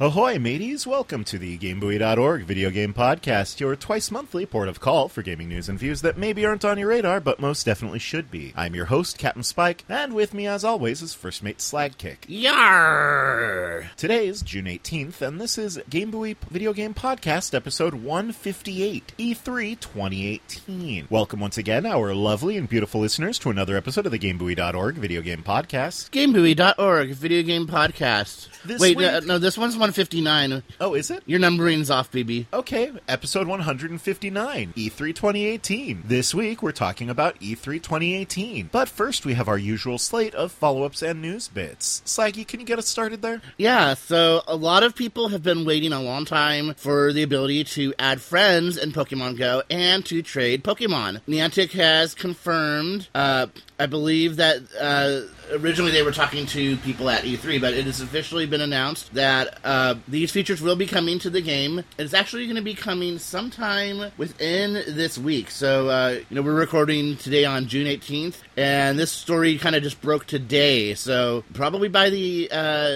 Ahoy, mateys! Welcome to the GameBuoy.org video game podcast, your twice-monthly port of call for gaming news and views that maybe aren't on your radar, but most definitely should be. I'm your host, Captain Spike, and with me, as always, is First Mate Slagkick. Yarr! Today is June 18th, and this is GameBuoy Video Game Podcast, episode 158, E3 2018. Welcome once again, our lovely and beautiful listeners, to another episode of the GameBuoy.org video game podcast. GameBuoy.org video game podcast. This Wait, week- no, this one's 159. Oh, is it? Your numbering's off, BB. Okay, episode 159, E3 2018. This week, we're talking about E3 2018. But first, we have our usual slate of follow-ups and news bits. Slaggy, can you get us started there? Yeah, so a lot of people have been waiting a long time for the ability to add friends in Pokemon Go and to trade Pokemon. Niantic has confirmed, I believe that originally they were talking to people at E3, but it has officially been announced that these features will be coming to the game. It's actually going to be coming sometime within this week. So, we're recording today on June 18th, and this story kind of just broke today. So probably by the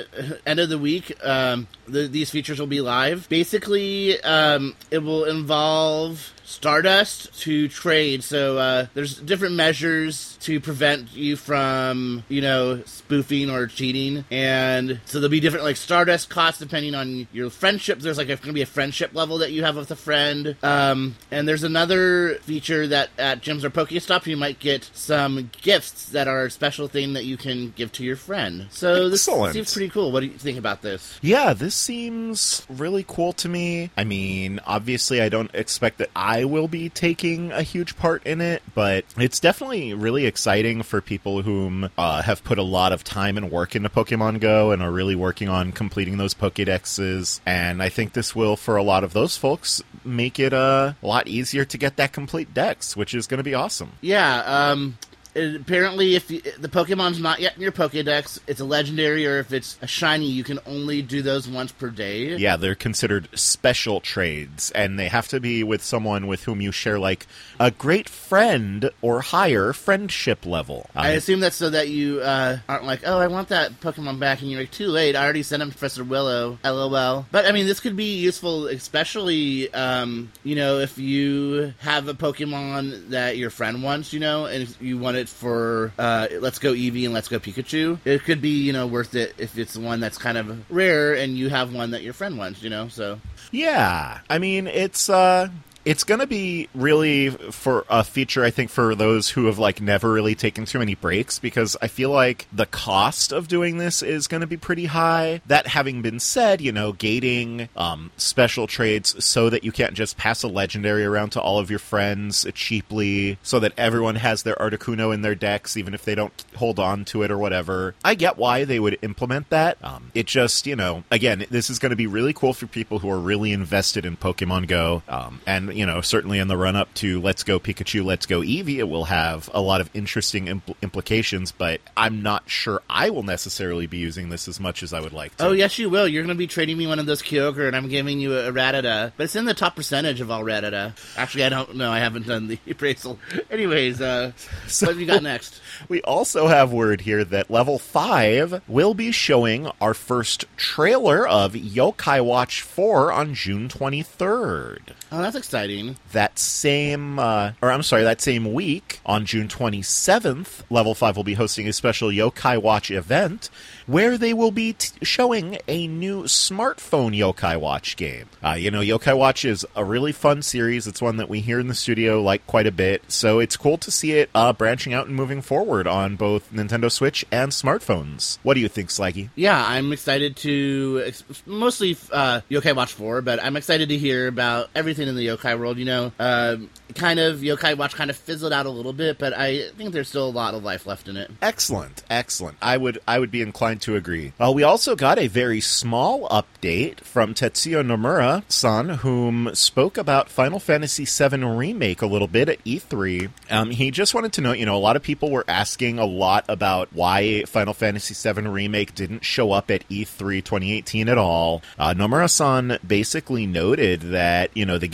end of the week, these features will be live. Basically, it will involve Stardust to trade, so there's different measures to prevent you from, spoofing or cheating, and so there'll be different, Stardust costs depending on your friendship. There's, going to be a friendship level that you have with a friend, and there's another feature that at gyms or Pokéstop you might get some gifts that are a special thing that you can give to your friend. So Excellent. This seems pretty cool. What do you think about this? Yeah, this seems really cool to me. I mean, obviously I don't expect that I will be taking a huge part in it, but it's definitely really exciting for people whom have put a lot of time and work into Pokemon Go and are really working on completing those Pokédexes, and I think this will, for a lot of those folks, make it a lot easier to get that complete dex, which is going to be awesome. Yeah, apparently, if the Pokemon's not yet in your Pokedex, it's a legendary, or if it's a shiny, you can only do those once per day. Yeah, they're considered special trades, and they have to be with someone with whom you share, a great friend or higher friendship level. I assume that's so that you aren't like, oh, I want that Pokemon back, and you're like, too late, I already sent him to Professor Willow, LOL. But, this could be useful, especially, if you have a Pokemon that your friend wants, and you want it for Let's Go Eevee and Let's Go Pikachu. It could be, worth it if it's one that's kind of rare and you have one that your friend wants, so. Yeah, it's going to be really for a feature, I think, for those who have, never really taken too many breaks, because I feel like the cost of doing this is going to be pretty high. That having been said, gating special trades so that you can't just pass a legendary around to all of your friends cheaply, so that everyone has their Articuno in their decks, even if they don't hold on to it or whatever. I get why they would implement that. It just, again, this is going to be really cool for people who are really invested in Pokemon Go, and certainly in the run-up to Let's Go Pikachu, Let's Go Eevee, it will have a lot of interesting implications, but I'm not sure I will necessarily be using this as much as I would like to. Oh, yes, you will. You're going to be trading me one of those Kyogre, and I'm giving you a Rattata. But it's in the top percentage of all Rattata. Actually, I don't know. I haven't done the appraisal. Anyways, what have you got next? We also have word here that Level 5 will be showing our first trailer of Yokai Watch 4 on June 23rd. Oh, that's exciting. That same week, on June 27th, Level 5 will be hosting a special Yokai Watch event where they will be showing a new smartphone Yokai Watch game. Yokai Watch is a really fun series. It's one that we here in the studio like quite a bit, so it's cool to see it branching out and moving forward on both Nintendo Switch and smartphones. What do you think, Slaggy? Yeah, I'm excited to, mostly Yokai Watch 4, but I'm excited to hear about everything in the yokai world. Yokai Watch kind of fizzled out a little bit, but I think there's still a lot of life left in it. Excellent. I would be inclined to agree. We also got a very small update from Tetsuya Nomura-san, whom spoke about Final Fantasy VII Remake a little bit at E3. He just wanted to note, a lot of people were asking a lot about why Final Fantasy VII Remake didn't show up at E3 2018 at all. Nomura-san basically noted that, the game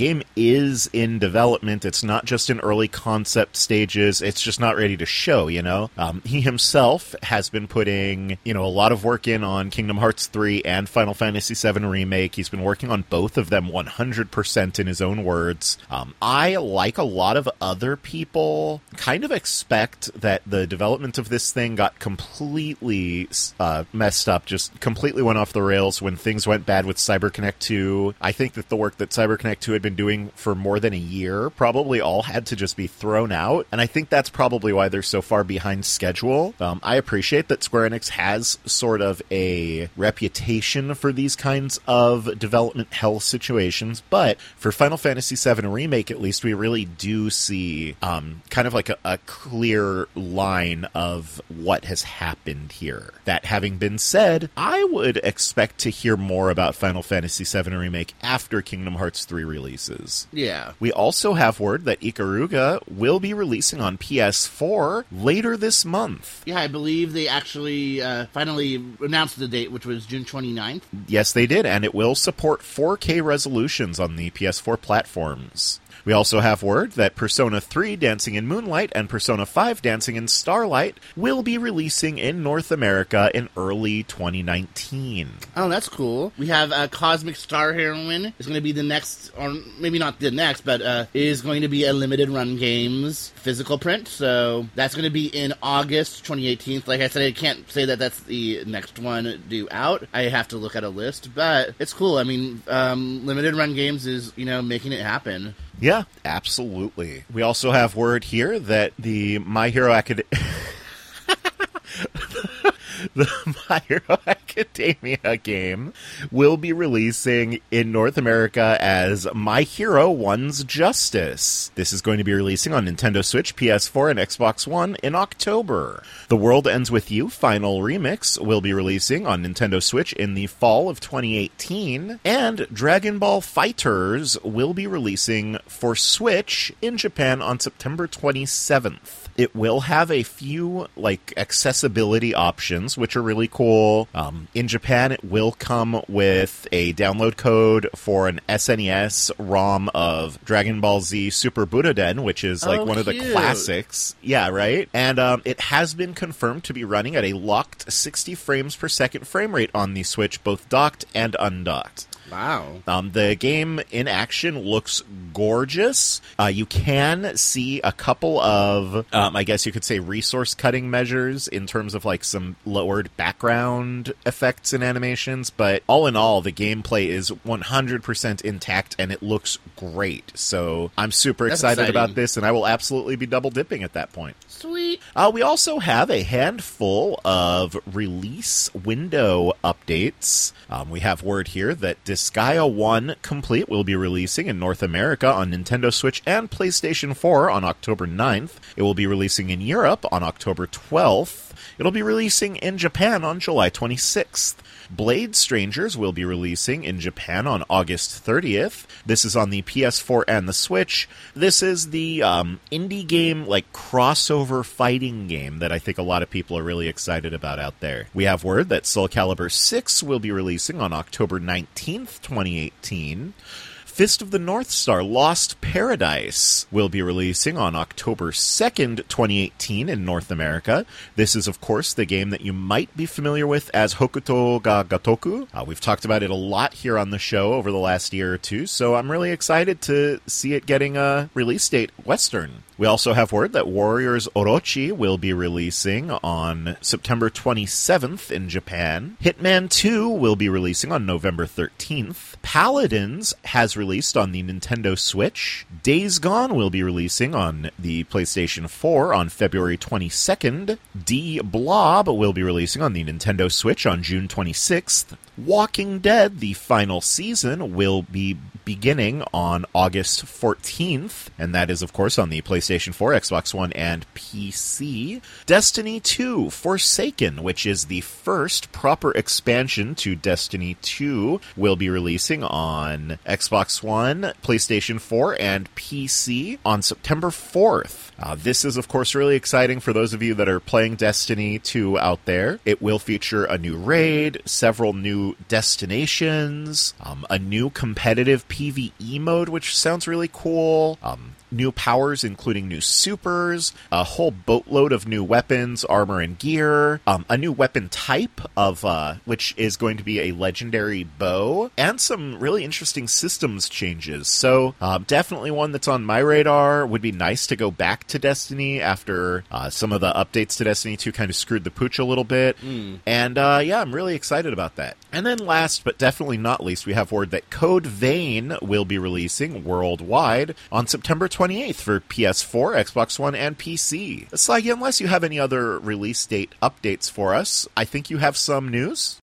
is in development. It's not just in early concept stages. It's just not ready to show, you know? He himself has been putting, a lot of work in on Kingdom Hearts 3 and Final Fantasy VII Remake. He's been working on both of them 100% in his own words. I, like a lot of other people, kind of expect that the development of this thing got completely messed up, just completely went off the rails when things went bad with CyberConnect 2. I think that the work that CyberConnect 2 had been doing for more than a year probably all had to just be thrown out, and I think that's probably why they're so far behind schedule. I appreciate that Square Enix has sort of a reputation for these kinds of development hell situations, but for Final Fantasy VII Remake, at least, we really do see kind of like a clear line of what has happened here. That having been said, I would expect to hear more about Final Fantasy VII Remake after Kingdom Hearts 3 releases. Yeah. We also have word that Ikaruga will be releasing on PS4 later this month. Yeah, I believe they actually finally announced the date, which was June 29th. Yes, they did, and it will support 4K resolutions on the PS4 platforms. We also have word that Persona 3 Dancing in Moonlight and Persona 5 Dancing in Starlight will be releasing in North America in early 2019. Oh, that's cool. We have Cosmic Star Heroine. It's going to be the next, or maybe not the next, but is going to be a limited run games physical print. So that's going to be in August 2018. Like I said, I can't say that that's the next one due out. I have to look at a list, but it's cool. I mean, limited run games is, making it happen. Yeah, absolutely. We also have word here that the My Hero Academia... The My Hero Academia game will be releasing in North America as My Hero One's Justice. This is going to be releasing on Nintendo Switch, PS4, and Xbox One in October. The World Ends With You Final Remix will be releasing on Nintendo Switch in the fall of 2018, and Dragon Ball FighterZ will be releasing for Switch in Japan on September 27th. It will have a few, accessibility options, which are really cool. In Japan, it will come with a download code for an SNES ROM of Dragon Ball Z Super Butoden, which is, one of the classics. Yeah, right? And it has been confirmed to be running at a locked 60 frames per second frame rate on the Switch, both docked and undocked. Wow. The game in action looks gorgeous. You can see a couple of, I guess you could say, resource cutting measures in terms of some lowered background effects and animations, but all in all, the gameplay is 100% intact and it looks great. So I'm super excited about this, and I will absolutely be double dipping at that point. Sweet. We also have a handful of release window updates. We have word here that Disgaea 1 Complete will be releasing in North America on Nintendo Switch and PlayStation 4 on October 9th. It will be releasing in Europe on October 12th. It'll be releasing in Japan on July 26th. Blade Strangers will be releasing in Japan on August 30th. This is on the PS4 and the Switch. This is the indie game, crossover fighting game that I think a lot of people are really excited about out there. We have word that Soul Calibur 6 will be releasing on October 19th, 2018. Fist of the North Star Lost Paradise will be releasing on October 2nd, 2018 in North America. This is, of course, the game that you might be familiar with as Hokuto ga Gotoku. We've talked about it a lot here on the show over the last year or two, so I'm really excited to see it getting a release date Western. We also have word that Warriors Orochi will be releasing on September 27th in Japan. Hitman 2 will be releasing on November 13th. Paladins has released on the Nintendo Switch. Days Gone will be releasing on the PlayStation 4 on February 22nd. D-Blob will be releasing on the Nintendo Switch on June 26th. Walking Dead, the final season, will be beginning on August 14th, and that is, of course, on the PlayStation 4, Xbox One, and PC. Destiny 2 Forsaken, which is the first proper expansion to Destiny 2, will be releasing on Xbox One, PlayStation 4, and PC on September 4th. This is, of course, really exciting for those of you that are playing Destiny 2 out there. It will feature a new raid, several new new destinations, a new competitive PvE mode, which sounds really cool, new powers, including new supers, a whole boatload of new weapons, armor, and gear, a new weapon type of which is going to be a legendary bow, and some really interesting systems changes. So definitely one that's on my radar. Would be nice to go back to Destiny after some of the updates to Destiny 2 kind of screwed the pooch a little bit. And yeah, I'm really excited about that. And then last but definitely not least, we have word that Code Vein will be releasing worldwide on September 28th for PS4, Xbox One, and PC. Slaggy, unless you have any other release date updates for us, I think you have some news?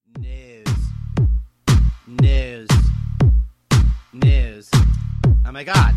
News. Oh my god,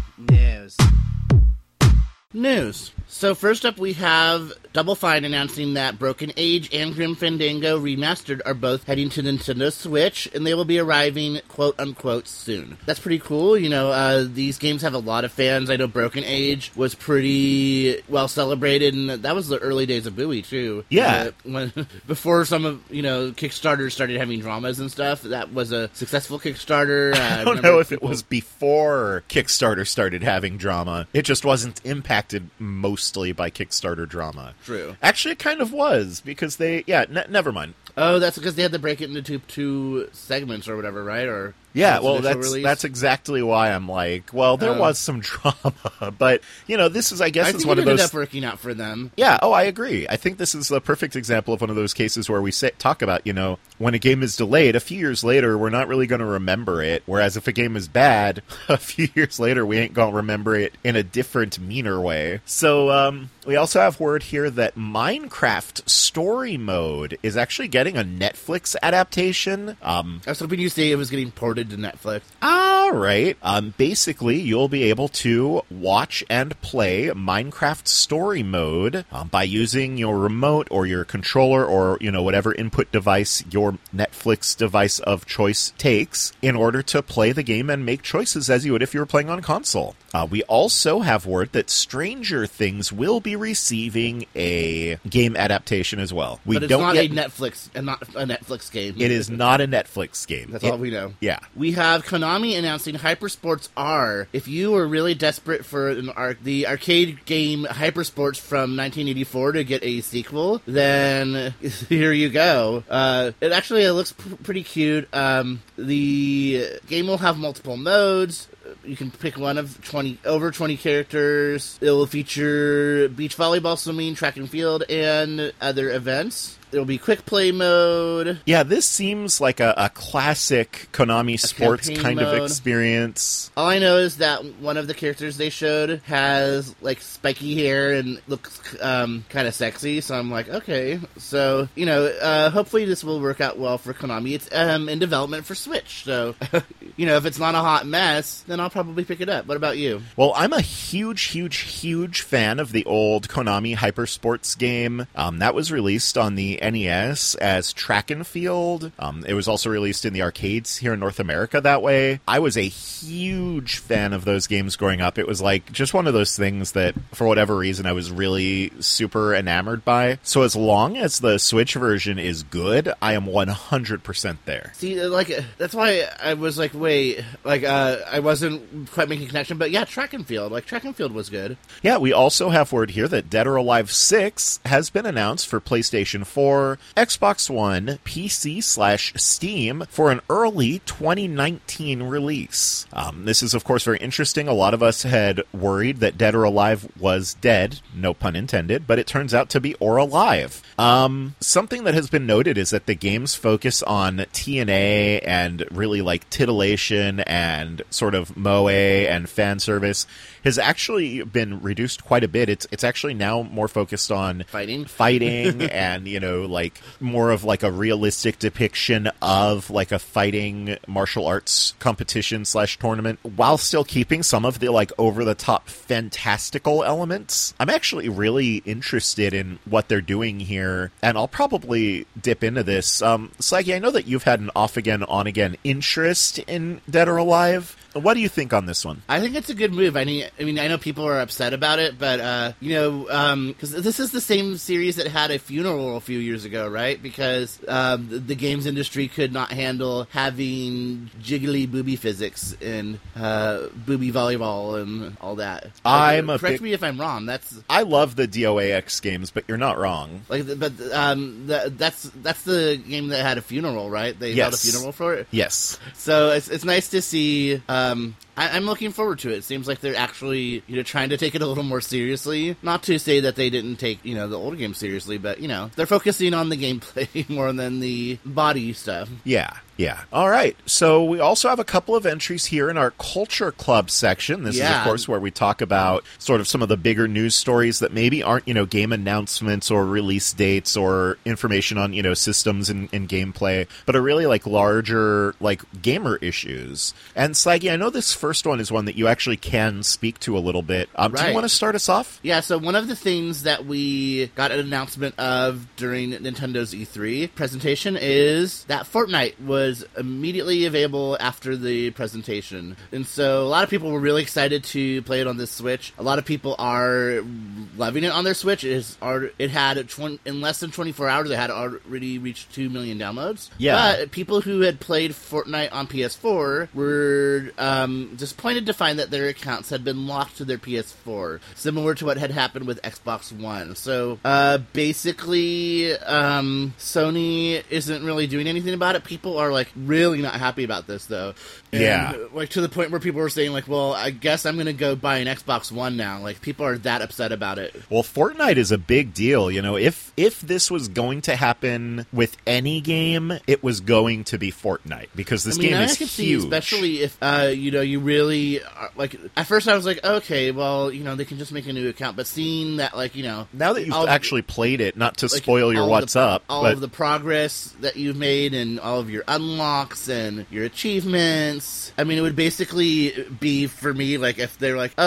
News. So first up we have Double Fine announcing that Broken Age and Grim Fandango Remastered are both heading to Nintendo Switch, and they will be arriving quote-unquote soon. That's pretty cool. You know, these games have a lot of fans. I know Broken Age was pretty well celebrated, and that was the early days of Bowie, too. Yeah. Before some of, Kickstarter started having dramas and stuff, that was a successful Kickstarter. I don't know if it was before Kickstarter started having drama. It just wasn't impacted mostly by Kickstarter drama. True. Actually, it kind of was, because never mind. Oh, that's because they had to break it into two segments or whatever, right? Or yeah, well, that's exactly why I'm like, well, there was some drama, but, this is, I guess, is one of those... ended up working out for them. Yeah, I agree. I think this is a perfect example of one of those cases where we talk about, when a game is delayed, a few years later, we're not really going to remember it, whereas if a game is bad, a few years later, we ain't going to remember it in a different, meaner way. So, we also have word here that Minecraft Story Mode is actually getting a Netflix adaptation. I was hoping you say it was getting ported to Netflix. All right. Basically, you'll be able to watch and play Minecraft Story Mode by using your remote or your controller or, whatever input device your Netflix device of choice takes in order to play the game and make choices as you would if you were playing on console. We also have word that Stranger Things will be receiving a game adaptation as well. But it's not a Netflix game. It is not a Netflix game. That's all we know. Yeah. We have Konami announcing Hypersports R. If you were really desperate for the arcade game Hypersports from 1984 to get a sequel, then here you go. It looks pretty cute. The game will have multiple modes. You can pick one of over 20 characters. It will feature beach volleyball, swimming, track and field, and other events. It'll be quick play mode. Yeah, this seems like a classic Konami sports kind of experience. All I know is that one of the characters they showed has, spiky hair and looks kind of sexy, so I'm like, okay. So, hopefully this will work out well for Konami. It's in development for Switch, so, if it's not a hot mess, then I'll probably pick it up. What about you? Well, I'm a huge fan of the old Konami Hypersports game. That was released on the NES as Track and Field. It was also released in the arcades here in North America that way. I was a huge fan of those games growing up. It was just one of those things that, for whatever reason, I was really super enamored by. So as long as the Switch version is good, I am 100% there. See, that's why I was wait, I wasn't quite making a connection, but yeah, Track and Field. Track and Field was good. Yeah, we also have word here that Dead or Alive 6 has been announced for PlayStation 4, Xbox One, PC/Steam for an early 2019 release. This is, of course, very interesting. A lot of us had worried that Dead or Alive was dead, no pun intended, but it turns out to be or alive. Something that has been noted is that the game's focus on TNA and really titillation and sort of moe and fan service has actually been reduced quite a bit. It's actually now more focused on fighting and, more of a realistic depiction of a fighting martial arts competition / tournament while still keeping some of the over the top fantastical elements. I'm actually really interested in what they're doing here, and I'll probably dip into this. Slaggy, I know that you've had an off again, on again interest in Dead or Alive. What do you think on this one? I think it's a good move. I mean, I know people are upset about it, but, because this is the same series that had a funeral a few years ago, right? Because the games industry could not handle having jiggly booby physics and booby volleyball and all that. Correct me if I'm wrong. I love the DOAX games, but you're not wrong. That's the game that had a funeral, right? They held a funeral for it. Yes. So it's nice to see. I'm looking forward to it. It seems like they're actually, trying to take it a little more seriously. Not to say that they didn't take, the older game seriously, but, they're focusing on the gameplay more than the body stuff. Yeah. All right. So we also have a couple of entries here in our Culture Club section. This is, of course, where we talk about sort of some of the bigger news stories that maybe aren't, game announcements or release dates or information on, systems and gameplay, but are really like larger, like gamer issues. And Slaggy, I know this first one is one that you actually can speak to a little bit. Do you want to start us off? Yeah. So one of the things that we got an announcement of during Nintendo's E3 presentation is that Fortnite was immediately available after the presentation. And so a lot of people were really excited to play it on this Switch. A lot of people are loving it on their Switch. It had, in less than 24 hours, it had already reached 2 million downloads. Yeah. But people who had played Fortnite on PS4 were disappointed to find that their accounts had been locked to their PS4, similar to what had happened with Xbox One. So basically, Sony isn't really doing anything about it. People are like really not happy about this though. And, like to the point where people were saying like, well, I guess I'm going to go buy an Xbox One now. Like people are that upset about it. Well, Fortnite is a big deal. If this was going to happen with any game, it was going to be Fortnite because this game is huge. See, especially if you really are, like. At first, I was like, okay, well, they can just make a new account. But seeing that, like, now that you've actually played it, not to spoil your what's up, all of the progress that you've made and all of your unlocks and your achievements. I mean, it would basically be for me like if they're like,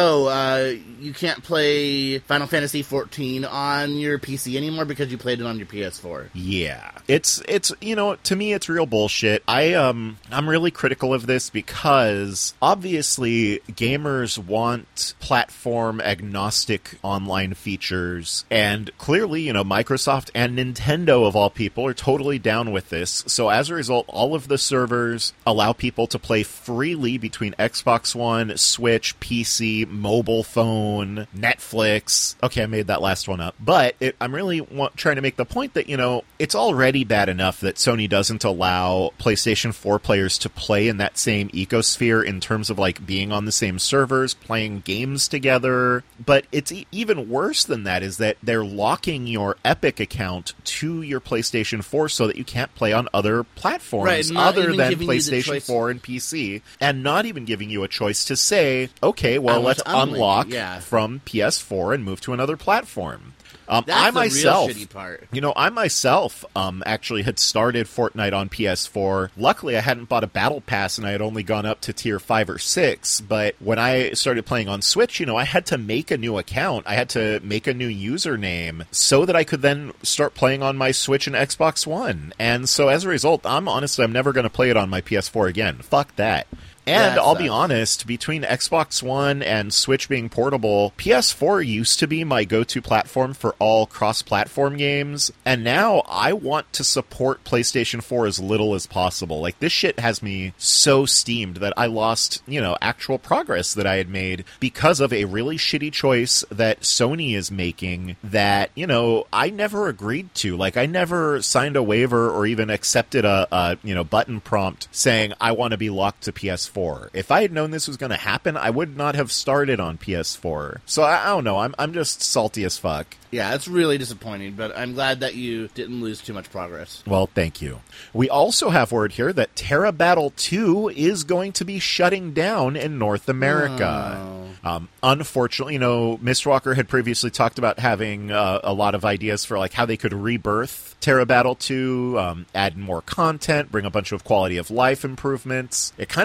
you can't play Final Fantasy 14 on your PC anymore because you played it on your PS4. Yeah, it's to me it's real bullshit. I'm really critical of this because obviously gamers want platform agnostic online features, and clearly Microsoft and Nintendo of all people are totally down with this. So as a result, all of the servers allow people to play freely between Xbox One, Switch, PC, mobile phone, Netflix. Okay, I made that last one up. But I'm really trying to make the point that, it's already bad enough that Sony doesn't allow PlayStation 4 players to play in that same ecosphere in terms of, like, being on the same servers, playing games together. But it's even worse than that is that they're locking your Epic account to your PlayStation 4 so that you can't play on other platforms other than PlayStation 4 and PC, and not even giving you a choice to say, okay, well, let's unlock from PS4 and move to another platform. That's the real shitty part. I myself actually had started Fortnite on PS4. Luckily, I hadn't bought a battle pass, and I had only gone up to tier 5 or 6. But when I started playing on Switch, I had to make a new account. I had to make a new username so that I could then start playing on my Switch and Xbox One. And so as a result, I'm never going to play it on my PS4 again. Fuck that. And I'll be honest, between Xbox One and Switch being portable, PS4 used to be my go-to platform for all cross-platform games, and now I want to support PlayStation 4 as little as possible. Like, this shit has me so steamed that I lost, actual progress that I had made because of a really shitty choice that Sony is making that, I never agreed to. Like, I never signed a waiver or even accepted a button prompt saying I want to be locked to PS4. If I had known this was going to happen, I would not have started on PS4. So I don't know. I'm just salty as fuck. Yeah, it's really disappointing, but I'm glad that you didn't lose too much progress. Well, thank you. We also have word here that Terra Battle 2 is going to be shutting down in North America. Unfortunately, Mistwalker had previously talked about having a lot of ideas for like how they could rebirth Terra Battle 2, add more content, bring a bunch of quality of life improvements. It kind of looks like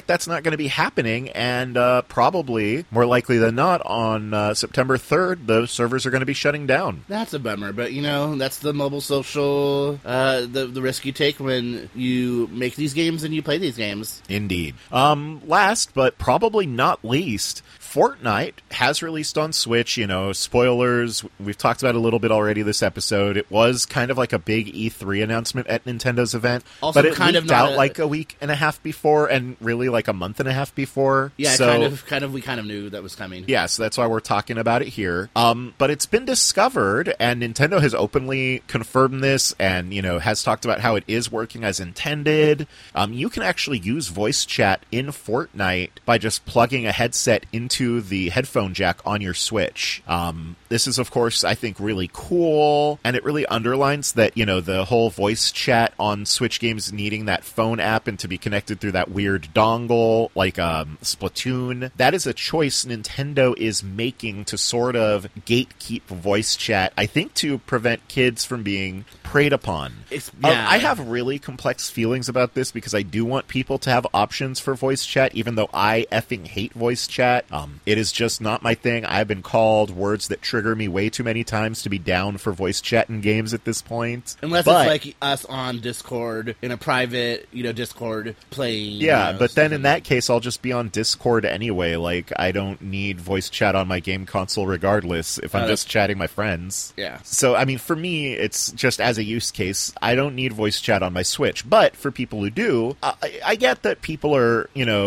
like that's not going to be happening, and probably, more likely than not, on September 3rd, the servers are going to be shutting down. That's a bummer, but that's the mobile social, the risk you take when you make these games and you play these games. Indeed. Last, but probably not least, Fortnite has released on Switch. Spoilers, we've talked about it a little bit already this episode. It was kind of like a big E3 announcement at Nintendo's event, also, but it kind leaked of out like a week and a half before, and really like a month and a half before. Yeah, so, we kind of knew that was coming. Yeah, so that's why we're talking about it here. But it's been discovered, and Nintendo has openly confirmed this, and has talked about how it is working as intended. You can actually use voice chat in Fortnite by just plugging a headset into the headphone jack on your Switch. This is, of course, I think really cool, and it really underlines that, the whole voice chat on Switch games needing that phone app and to be connected through that weird dongle, like Splatoon. That is a choice Nintendo is making to sort of gatekeep voice chat, I think to prevent kids from being preyed upon. I have really complex feelings about this because I do want people to have options for voice chat, even though I effing hate voice chat. It is just not my thing. I've been called words that trigger me way too many times to be down for voice chat in games at this point. Unless it's like us on Discord, in a private, Discord playing. Yeah, but then in that case, I'll just be on Discord anyway. Like, I don't need voice chat on my game console regardless if I'm just chatting my friends. Yeah. So, I mean, for me, it's just as a use case, I don't need voice chat on my Switch. But for people who do, I get that people are,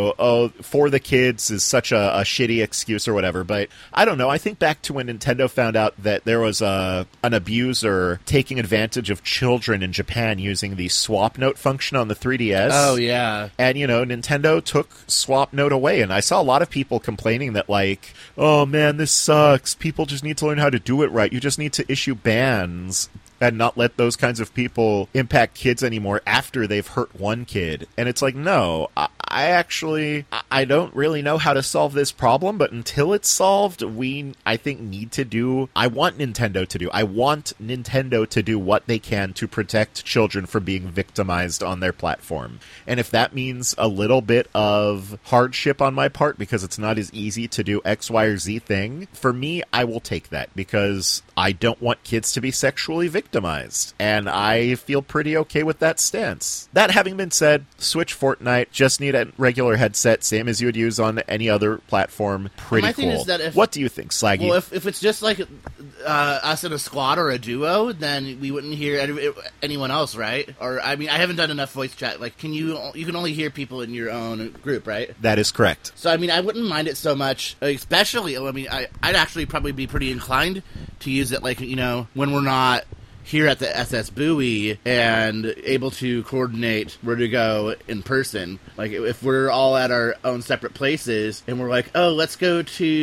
for the kids is such a shitty excuse or whatever, but I don't know. I think back to when Nintendo found out that there was an abuser taking advantage of children in Japan using the swap note function on the 3DS. Oh, yeah. And, Nintendo took swap note away, and I saw a lot of people complaining that, like, oh man, this sucks. People just need to learn how to do it right. You just need to issue bans and not let those kinds of people impact kids anymore after they've hurt one kid. And it's like, no, I don't really know how to solve this problem, but until it's solved, I want Nintendo to do what they can to protect children from being victimized on their platform. And if that means a little bit of hardship on my part because it's not as easy to do X, Y, or Z thing, for me, I will take that because I don't want kids to be sexually victimized. And I feel pretty okay with that stance. That having been said, Switch Fortnite, just need a regular headset, same as you would use on any other platform. Pretty cool. Is that what do you think, Slaggy? Well, if it's just like us in a squad or a duo, then we wouldn't hear anyone else, right? Or, I mean, I haven't done enough voice chat. Like, you can only hear people in your own group, right? That is correct. So, I mean, I wouldn't mind it so much, especially, I mean, I'd actually probably be pretty inclined to use it, like, when we're not here at the SS Buoy and able to coordinate where to go in person. Like, if we're all at our own separate places and we're like, oh, let's go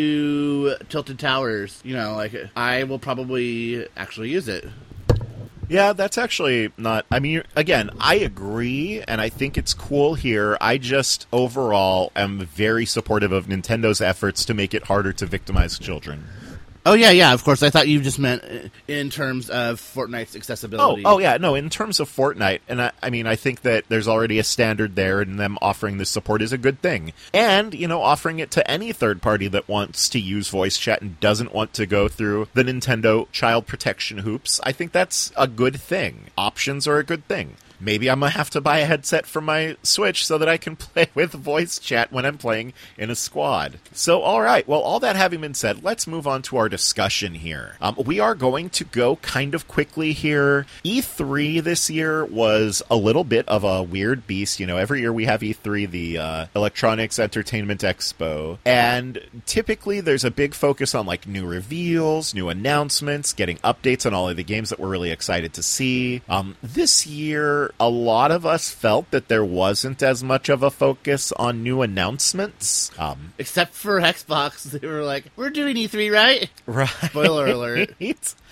to Tilted Towers, I will probably actually use it. Yeah, that's actually not... I mean, again, I agree, and I think it's cool here. I just, overall, am very supportive of Nintendo's efforts to make it harder to victimize children. Oh, yeah, of course. I thought you just meant in terms of Fortnite's accessibility. Oh, yeah, no, in terms of Fortnite, and I think that there's already a standard there, and them offering this support is a good thing. And, offering it to any third party that wants to use voice chat and doesn't want to go through the Nintendo child protection hoops, I think that's a good thing. Options are a good thing. Maybe I'm going to have to buy a headset for my Switch so that I can play with voice chat when I'm playing in a squad. So, all right. Well, all that having been said, let's move on to our discussion here. We are going to go kind of quickly here. E3 this year was a little bit of a weird beast. Every year we have E3, the Electronics Entertainment Expo. And typically there's a big focus on, like, new reveals, new announcements, getting updates on all of the games that we're really excited to see. This year, a lot of us felt that there wasn't as much of a focus on new announcements. Except for Xbox, they were like, we're doing E3, right? Right. Spoiler alert.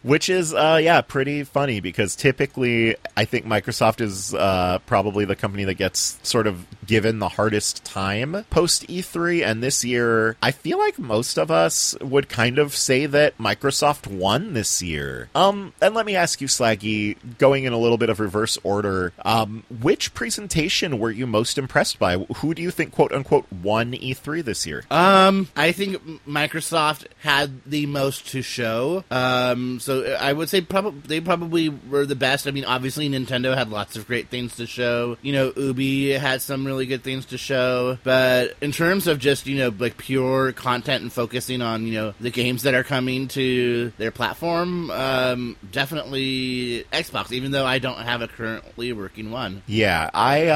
Which is, pretty funny because typically I think Microsoft is probably the company that gets sort of given the hardest time post E3, and this year I feel like most of us would kind of say that Microsoft won this year. And let me ask you, Slaggy, going in a little bit of reverse order, which presentation were you most impressed by? Who do you think, quote unquote, won E3 this year? I think Microsoft had the most to show. So I would say they probably were the best. I mean, obviously Nintendo had lots of great things to show. Ubi had some really good things to show. But in terms of just, like pure content and focusing on, the games that are coming to their platform, definitely Xbox, even though I don't have a currently working one. Yeah,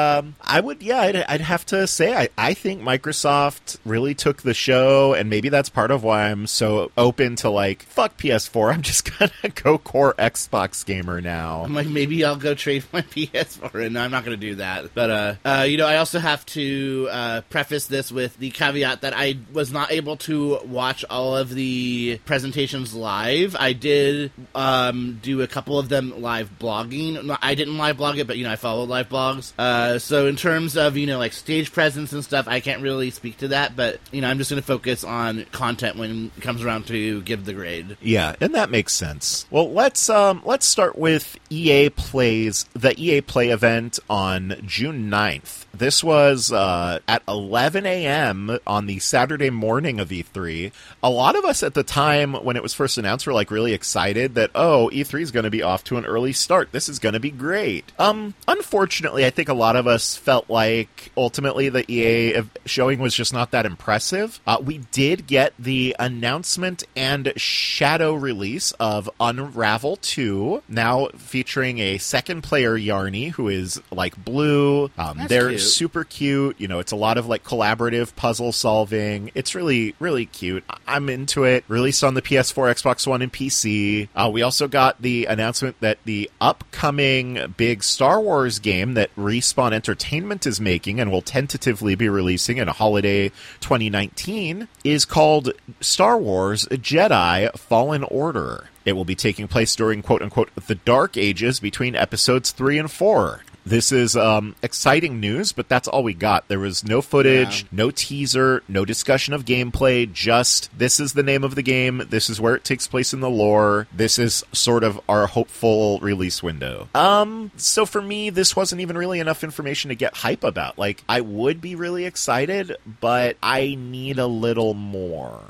I'd have to say I think Microsoft really took the show, and maybe that's part of why I'm so open to like, fuck PS4, I'm just gonna go core Xbox gamer now. I'm like, maybe I'll go trade my PS4, and I'm not gonna do that. But, I also have to preface this with the caveat that I was not able to watch all of the presentations live. I did do a couple of them live blogging. No, I didn't live blog it, but, I follow live blogs. So in terms of, like stage presence and stuff, I can't really speak to that, but, I'm just going to focus on content when it comes around to give the grade. Yeah, and that makes sense. Well, let's start with the EA Play event on June 9th. This was at 11 a.m. on the Saturday morning of E3. A lot of us at the time when it was first announced were like really excited that, E3 is going to be off to an early start. This is going to be great. Unfortunately, I think a lot of us felt like ultimately the EA showing was just not that impressive. We did get the announcement and shadow release of Unravel 2, now featuring a second player Yarny who is like blue. They're cute. Super cute. It's a lot of like collaborative puzzle solving. It's really, really cute. I'm into it. Released on the PS4, Xbox One, and PC. We also got the announcement that the upcoming big Star Wars game that Respawn Entertainment is making and will tentatively be releasing in holiday 2019 is called Star Wars Jedi Fallen Order. It will be taking place during, quote-unquote, the Dark Ages between episodes 3 and 4. This is exciting news, but that's all we got. There was no footage, no teaser, no discussion of gameplay, just this is the name of the game, this is where it takes place in the lore, this is sort of our hopeful release window. So for me, this wasn't even really enough information to get hype about. Like, I would be really excited, but I need a little more.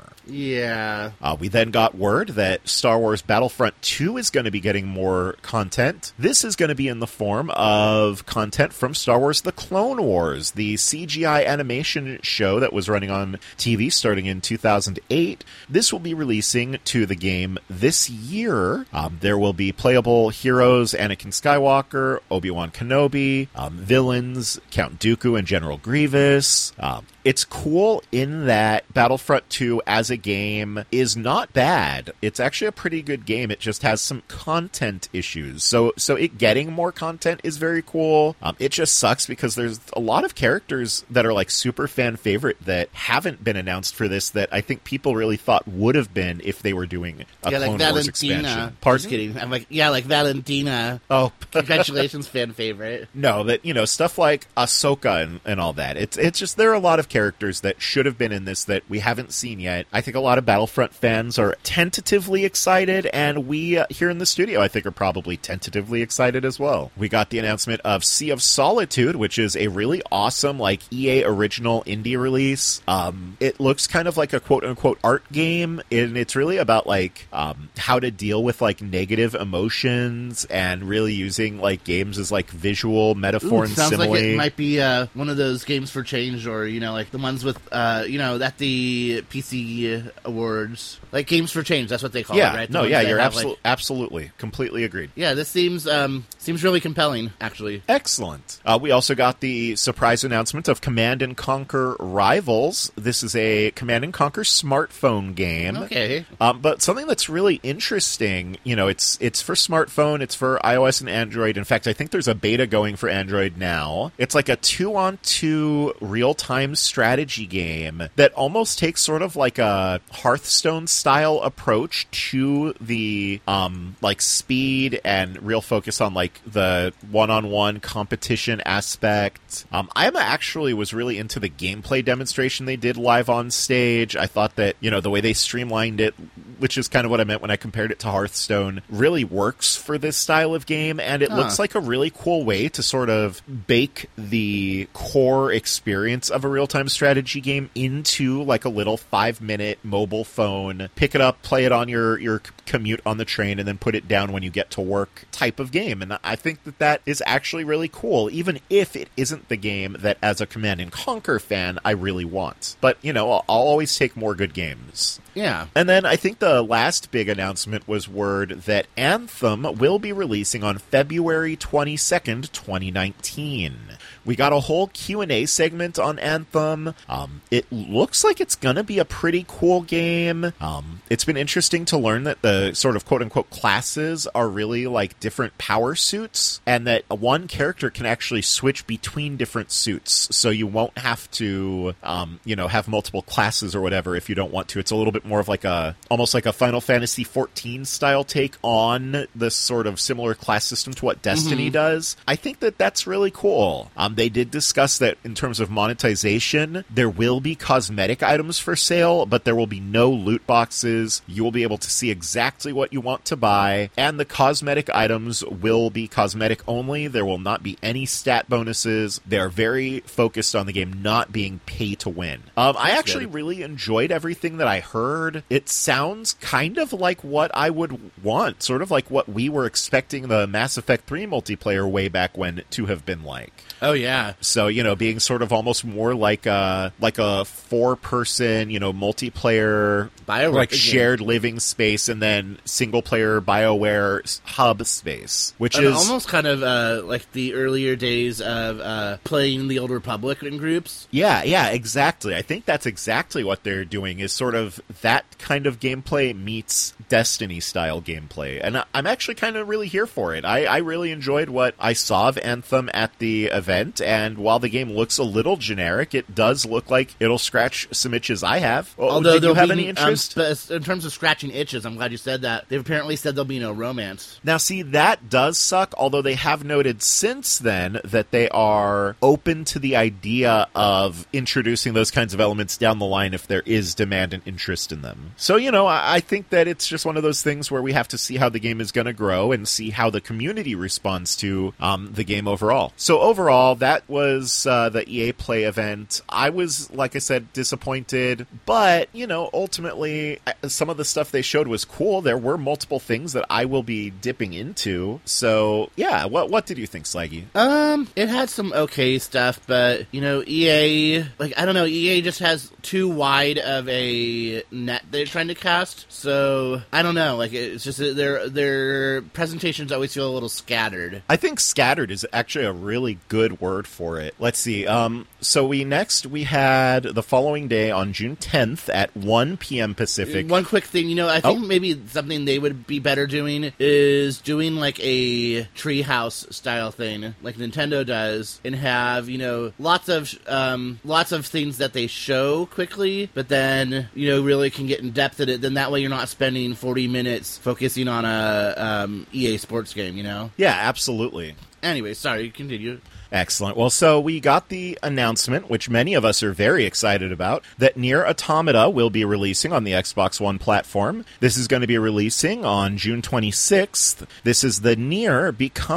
Yeah. We then got word that Star Wars Battlefront 2 is going to be getting more content. This is going to be in the form of content from Star Wars The Clone Wars, the CGI animation show that was running on TV starting in 2008. This will be releasing to the game this year. There will be playable heroes Anakin Skywalker, Obi-Wan Kenobi, villains Count Dooku and General Grievous. It's cool in that Battlefront 2 as a game is not bad. It's actually a pretty good game. It just has some content issues. So it getting more content is very cool. It just sucks because there's a lot of characters that are like super fan favorite that haven't been announced for this that I think people really thought would have been if they were doing a Clone Wars expansion. Pardon? Just kidding. I'm like, yeah, like Valentina. Oh, Congratulations, fan favorite. No, that, stuff like Ahsoka and all that. It's just, there are a lot of characters that should have been in this that we haven't seen yet. I think a lot of Battlefront fans are tentatively excited, and we here in the studio, I think, are probably tentatively excited as well. We got the announcement of Sea of Solitude, which is a really awesome, like, EA original indie release. It looks kind of like a quote-unquote art game, and it's really about, like, how to deal with, like, negative emotions, and really using, like, games as, like, visual metaphor and sounds simile. like it might be one of those games for change, or, like the ones with, at the PC awards. Like, games for change, that's what they call it, right? No, yeah, you're absolutely, completely agreed. Yeah, this seems really compelling, actually. Excellent. We also got the surprise announcement of Command & Conquer Rivals. This is a Command & Conquer smartphone game. Okay. But something that's really interesting, it's for smartphone, it's for iOS and Android. In fact, I think there's a beta going for Android now. It's like a 2-on-2 real-time strategy game that almost takes sort of like a Hearthstone-style approach to the, like, speed and real focus on, like, the one-on-one competition aspect. I actually was really into the gameplay demonstration they did live on stage. I thought that, the way they streamlined it, which is kind of what I meant when I compared it to Hearthstone, really works for this style of game, and it looks like a really cool way to sort of bake the core experience of a real-time strategy game into, like, a little 5-minute mobile phone, pick it up, play it on your commute on the train, and then put it down when you get to work type of game. And I think that is actually really cool, even if it isn't the game that, as a Command & Conquer fan, I really want. But, I'll always take more good games. Yeah. And then I think the last big announcement was word that Anthem will be releasing on February 22nd, 2019. We got a whole Q&A segment on Anthem. It looks like it's going to be a pretty cool game. It's been interesting to learn that the sort of quote-unquote classes are really like different power suits, and that one character can actually switch between different suits, so you won't have to, have multiple classes or whatever if you don't want to. It's a little bit more of like almost like a Final Fantasy XIV style take on this sort of similar class system to what Destiny does. I think that that's really cool. They did discuss that in terms of monetization, there will be cosmetic items for sale, but there will be no loot boxes. You will be able to see exactly what you want to buy, and the cosmetic items will be cosmetic only. There will not be any stat bonuses. They're very focused on the game not being pay to win. I actually really enjoyed everything that I heard. It sounds kind of like what I would want, sort of like what we were expecting the Mass Effect 3 multiplayer way back when to have been like. Oh, yeah. So, being sort of almost more like a 4-person, multiplayer, BioWare, like shared living space, and then single-player BioWare hub space, which is almost kind of like the earlier days of playing the Old Republic in groups. Yeah, exactly. I think that's exactly what they're doing, is sort of that kind of gameplay meets Destiny-style gameplay, and I'm actually kind of really here for it. I really enjoyed what I saw of Anthem at the event, and while the game looks a little generic, it does look like it'll scratch some itches I have. Although did you have any interest? But in terms of scratching itches, I'm glad you said that. They've apparently said there'll be no romance. Now, see, that does suck, although they have noted since then that they are open to the idea of introducing those kinds of elements down the line if there is demand and interest in them. So, I think that it's just one of those things where we have to see how the game is going to grow and see how the community responds to the game overall. So overall, that was the EA Play event. I was, like I said, disappointed, but, ultimately, some of the stuff they showed was cool. There were multiple things that I will be dipping into. So, yeah, what did you think, Slaggy? It had some okay stuff, but, EA, I don't know, EA just has too wide of a net they're trying to cast, so, I don't know, it's just their presentations always feel a little scattered. I think scattered is actually a really good word for it. Let's see, so we had the following day on June 10th at 1 p.m. Pacific. One quick thing, I think maybe something they would be better doing is doing a treehouse style thing, like Nintendo does, and have, lots of things that they show quickly, but then, really can get in depth at it. Then that way you're not spending 40 minutes focusing on a EA Sports game, Yeah, absolutely. Anyway, sorry, continue. Excellent. Well, so we got the announcement, which many of us are very excited about, that Nier Automata will be releasing on the Xbox One platform. This is going to be releasing on June 26th. This is the Nier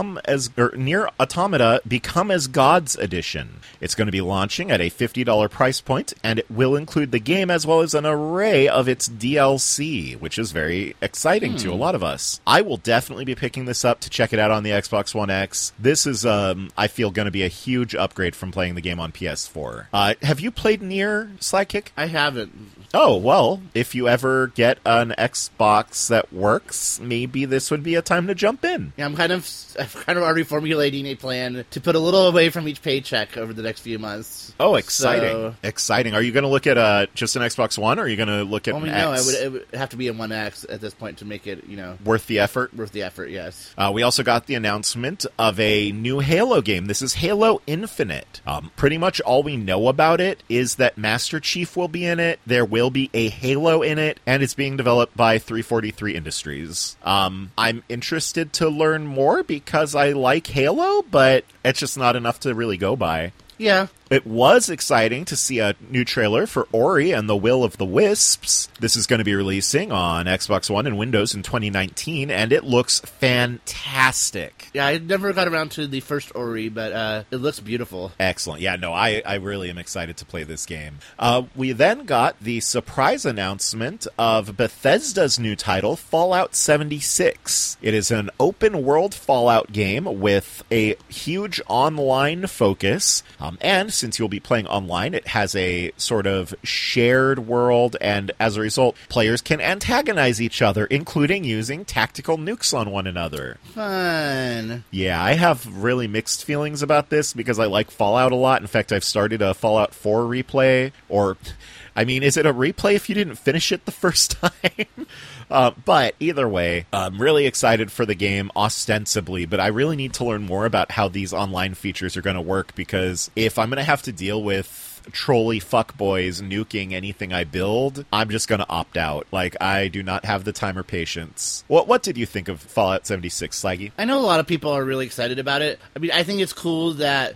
Automata Become as Gods edition. It's going to be launching at a $50 price point, and it will include the game as well as an array of its DLC, which is very exciting to a lot of us. I will definitely be picking this up to check it out on the Xbox One X. This is, I feel, going to be a huge upgrade from playing the game on PS4. Have you played Nier, Slykick? I haven't. Oh, well, if you ever get an Xbox that works, maybe this would be a time to jump in. Yeah, I'm kind of already formulating a plan to put a little away from each paycheck over the next few months. Oh, exciting. Exciting. Are you going to look at just an Xbox One, or are you going to look at an X? No, it would have to be a One X at this point to make it, worth the effort? Worth the effort, yes. We also got the announcement of a new Halo game. This is Halo Infinite. Pretty much all we know about it is that Master Chief will be in it. There will will be a Halo in it, and it's being developed by 343 Industries. I'm interested to learn more because I like Halo, but it's just not enough to really go by. Yeah. It was exciting to see a new trailer for Ori and the Will of the Wisps. This is going to be releasing on Xbox One and Windows in 2019, and it looks fantastic. Yeah, I never got around to the first Ori, but it looks beautiful. Excellent. Yeah, no, I really am excited to play this game. We then got the surprise announcement of Bethesda's new title, Fallout 76. It is an open-world Fallout game with a huge online focus, and since you'll be playing online, it has a sort of shared world, and as a result, players can antagonize each other, including using tactical nukes on one another. Fun. Yeah, I have really mixed feelings about this because I like Fallout a lot. In fact, I've started a Fallout 4 replay, or... I mean, is it a replay if you didn't finish it the first time? But either way, I'm really excited for the game, ostensibly, but I really need to learn more about how these online features are going to work, because if I'm going to have to deal with trolly fuckboys nuking anything I build, I'm just going to opt out. Like, I do not have the time or patience. What did you think of Fallout 76, Slaggy? I know a lot of people are really excited about it. I mean, I think it's cool that,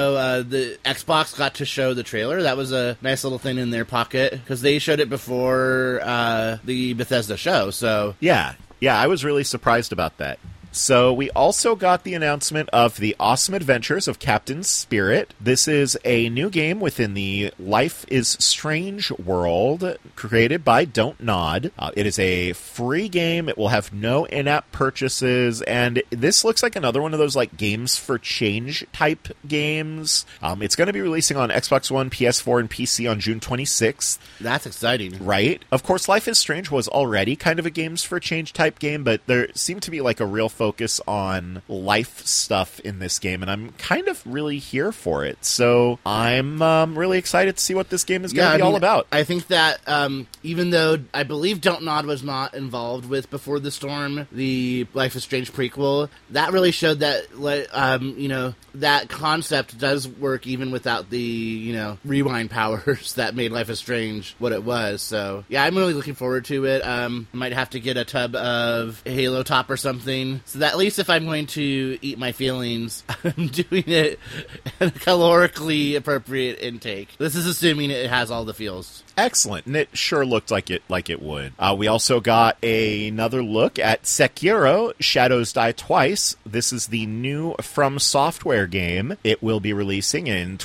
the Xbox got to show the trailer. That was a nice little thing in their pocket, because they showed it before the Bethesda show, so... Yeah, I was really surprised about that. So we also got the announcement of the Awesome Adventures of Captain Spirit. This is a new game within the Life is Strange world, created by Don't Nod. It is a free game. It will have no in-app purchases, and this looks like another one of those like games for change type games. It's going to be releasing on Xbox One, PS4, and PC on June 26th. That's exciting. Right? Of course, Life is Strange was already kind of a games for change type game, but there seemed to be like a real focus on life stuff in this game, and I'm kind of really here for it. So I'm really excited to see what this game is going to be all about. I think that even though I believe Don't Nod was not involved with Before the Storm, the Life is Strange prequel, that really showed that that concept does work even without the rewind powers that made Life is Strange what it was. So yeah, I'm really looking forward to it. I might have to get a tub of Halo Top or something, so that at least if I'm going to eat my feelings, I'm doing it at a calorically appropriate intake. This is assuming it has all the feels. Excellent, and it sure looked like it would. We also got another look at Sekiro: Shadows Die Twice. This is the new From Software game. It will be releasing in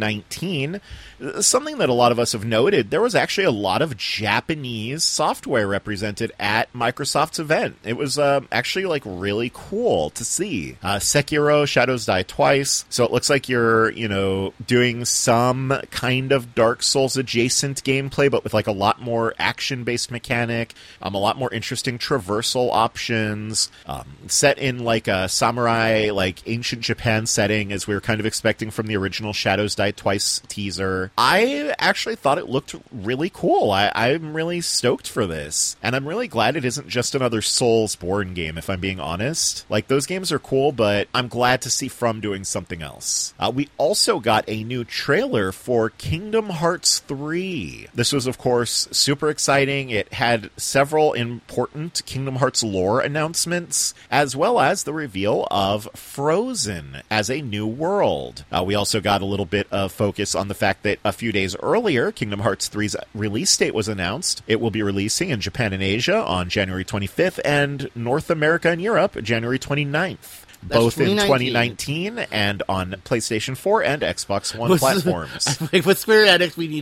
2019. Something that a lot of us have noted, there was actually a lot of Japanese software represented at Microsoft's event. It was actually like really cool to see. Sekiro: Shadows Die Twice. So it looks like you're, doing some kind of Dark Souls adjacent gameplay, but with like a lot more action-based mechanic, a lot more interesting traversal options, set in like a samurai, like ancient Japan setting, as we were kind of expecting from the original Shadows Die Twice teaser. I actually thought it looked really cool. I'm really stoked for this, and I'm really glad it isn't just another Soulsborne game, if I'm being honest. Like, those games are cool, but I'm glad to see From doing something else. We also got a new trailer for Kingdom Hearts 3. This was, of course, super exciting. It had several important Kingdom Hearts lore announcements, as well as the reveal of Frozen as a new world. We also got a little bit of focus on the fact that a few days earlier, Kingdom Hearts 3's release date was announced. It will be releasing in Japan and Asia on January 25th, and North America and Europe January 29th. Both in 2019 and on PlayStation 4 and Xbox One platforms. With Square Enix, we need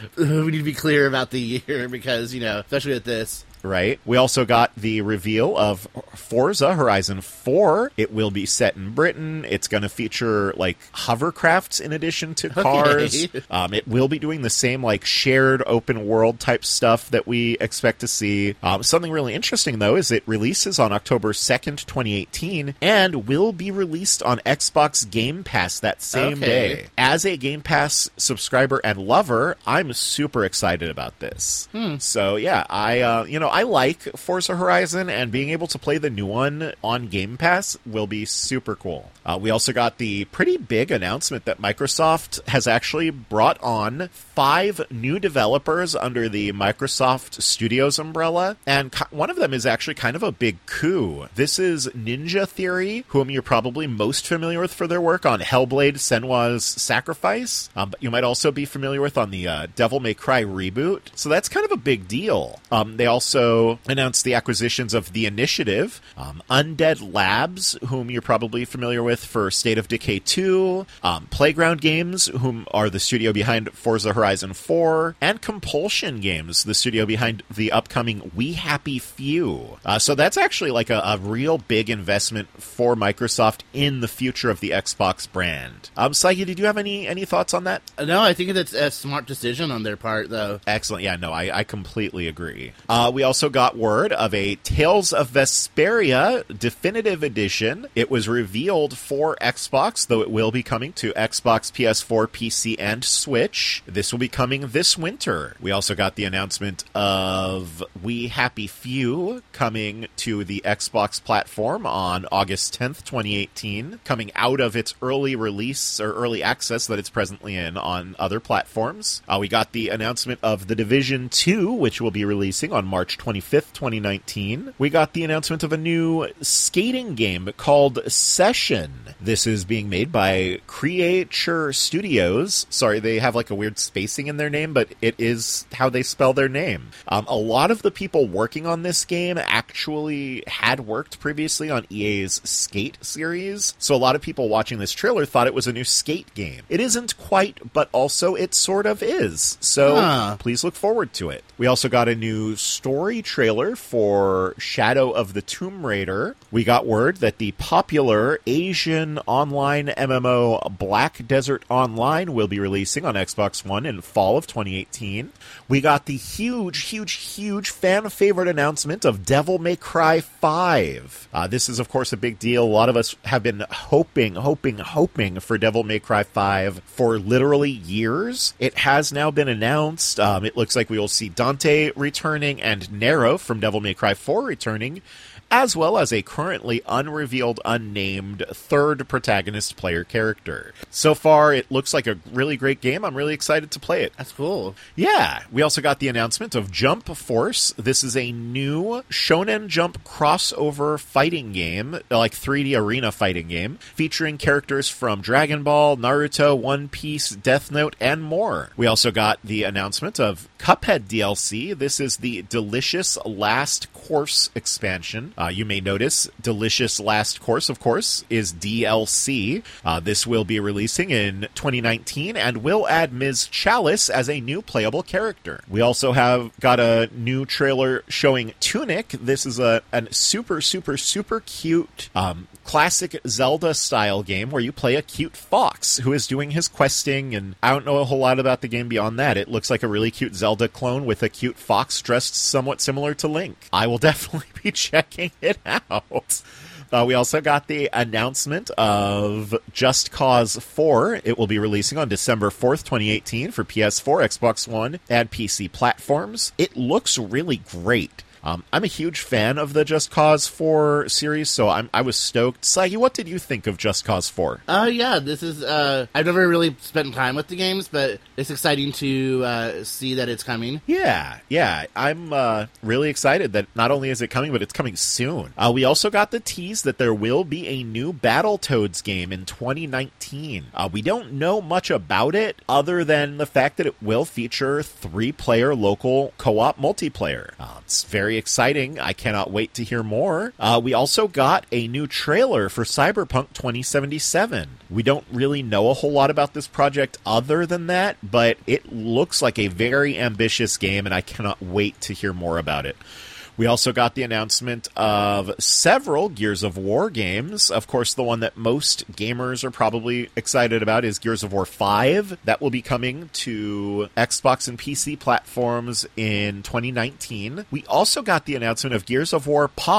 to be clear about the year, because especially with this. Right. We also got the reveal of Forza Horizon 4. It will be set in Britain. It's going to feature, like, hovercrafts in addition to cars. Okay. It will be doing the same, like, shared open world type stuff that we expect to see. Something really interesting, though, is it releases on October 2nd, 2018, and will be released on Xbox Game Pass that same day. As a Game Pass subscriber and lover, I'm super excited about this. So, yeah, I like Forza Horizon, and being able to play the new one on Game Pass will be super cool. We also got the pretty big announcement that Microsoft has actually brought on 5 new developers under the Microsoft Studios umbrella, and one of them is actually kind of a big coup. This is Ninja Theory, whom you're probably most familiar with for their work on Hellblade: Senua's Sacrifice, but you might also be familiar with on the Devil May Cry reboot, so that's kind of a big deal. They also announced the acquisitions of The Initiative, Undead Labs, whom you're probably familiar with for State of Decay 2, Playground Games, whom are the studio behind Forza Horizon 4, and Compulsion Games, the studio behind the upcoming We Happy Few. So that's actually like a real big investment for Microsoft in the future of the Xbox brand. Saigi, did you have any thoughts on that? No, I think that's a smart decision on their part, though. Excellent. Yeah, no, I completely agree. We also got word of a Tales of Vesperia Definitive Edition. It was revealed for Xbox, though it will be coming to Xbox, PS4, PC, and Switch. This will be coming this winter. We also got the announcement of We Happy Few coming to the Xbox platform on August 10th, 2018, coming out of its early release or early access that it's presently in on other platforms. We got the announcement of The Division 2, which will be releasing on March 25th, 2019. We got the announcement of a new skating game called Session. This is being made by Creature Studios. Sorry, they have like a weird spacing in their name, but it is how they spell their name. A lot of the people working on this game actually had worked previously on EA's Skate series, so a lot of people watching this trailer thought it was a new Skate game. It isn't quite, but also it sort of is, so please look forward to it. We also got a new story trailer for Shadow of the Tomb Raider. We got word that the popular Asian online MMO Black Desert Online will be releasing on Xbox One in fall of 2018. We got the huge fan favorite announcement of Devil May Cry 5. This is, of course, a big deal. A lot of us have been hoping for Devil May Cry 5 for literally years. It has now been announced. It looks like we will see Dante returning and Nero from Devil May Cry 4 returning, as well as a currently unrevealed, unnamed third protagonist player character. So far, it looks like a really great game. I'm really excited to play it. That's cool. Yeah. We also got the announcement of Jump Force. This is a new Shonen Jump crossover fighting game, like 3D arena fighting game, featuring characters from Dragon Ball, Naruto, One Piece, Death Note, and more. We also got the announcement of Cuphead DLC. This is the Delicious Last Course expansion. You may notice Delicious Last Course, of course, is DLC. This will be releasing in 2019 and will add Ms. Chalice as a new playable character. We also have got a new trailer showing Tunic. This is a super cute classic Zelda-style game where you play a cute fox who is doing his questing, and I don't know a whole lot about the game beyond that. It looks like a really cute Zelda clone with a cute fox dressed somewhat similar to Link. I will definitely be checking it out. We also got the announcement of Just Cause 4. It will be releasing on December 4th, 2018 for PS4, Xbox One, and PC platforms. It looks really great. I'm a huge fan of the Just Cause 4 series, so I was stoked. Saigi, what did you think of Just Cause 4? Yeah, this is, I've never really spent time with the games, but it's exciting to see that it's coming. Yeah, I'm really excited that not only is it coming, but it's coming soon. We also got the tease that there will be a new Battletoads game in 2019. We don't know much about it, other than the fact that it will feature 3-player local co-op multiplayer. It's very exciting. I cannot wait to hear more. We also got a new trailer for Cyberpunk 2077. We don't really know a whole lot about this project other than that, but it looks like a very ambitious game, and I cannot wait to hear more about it. We also got the announcement of several Gears of War games. Of course, the one that most gamers are probably excited about is Gears of War 5. That will be coming to Xbox and PC platforms in 2019. We also got the announcement of Gears of War Pop.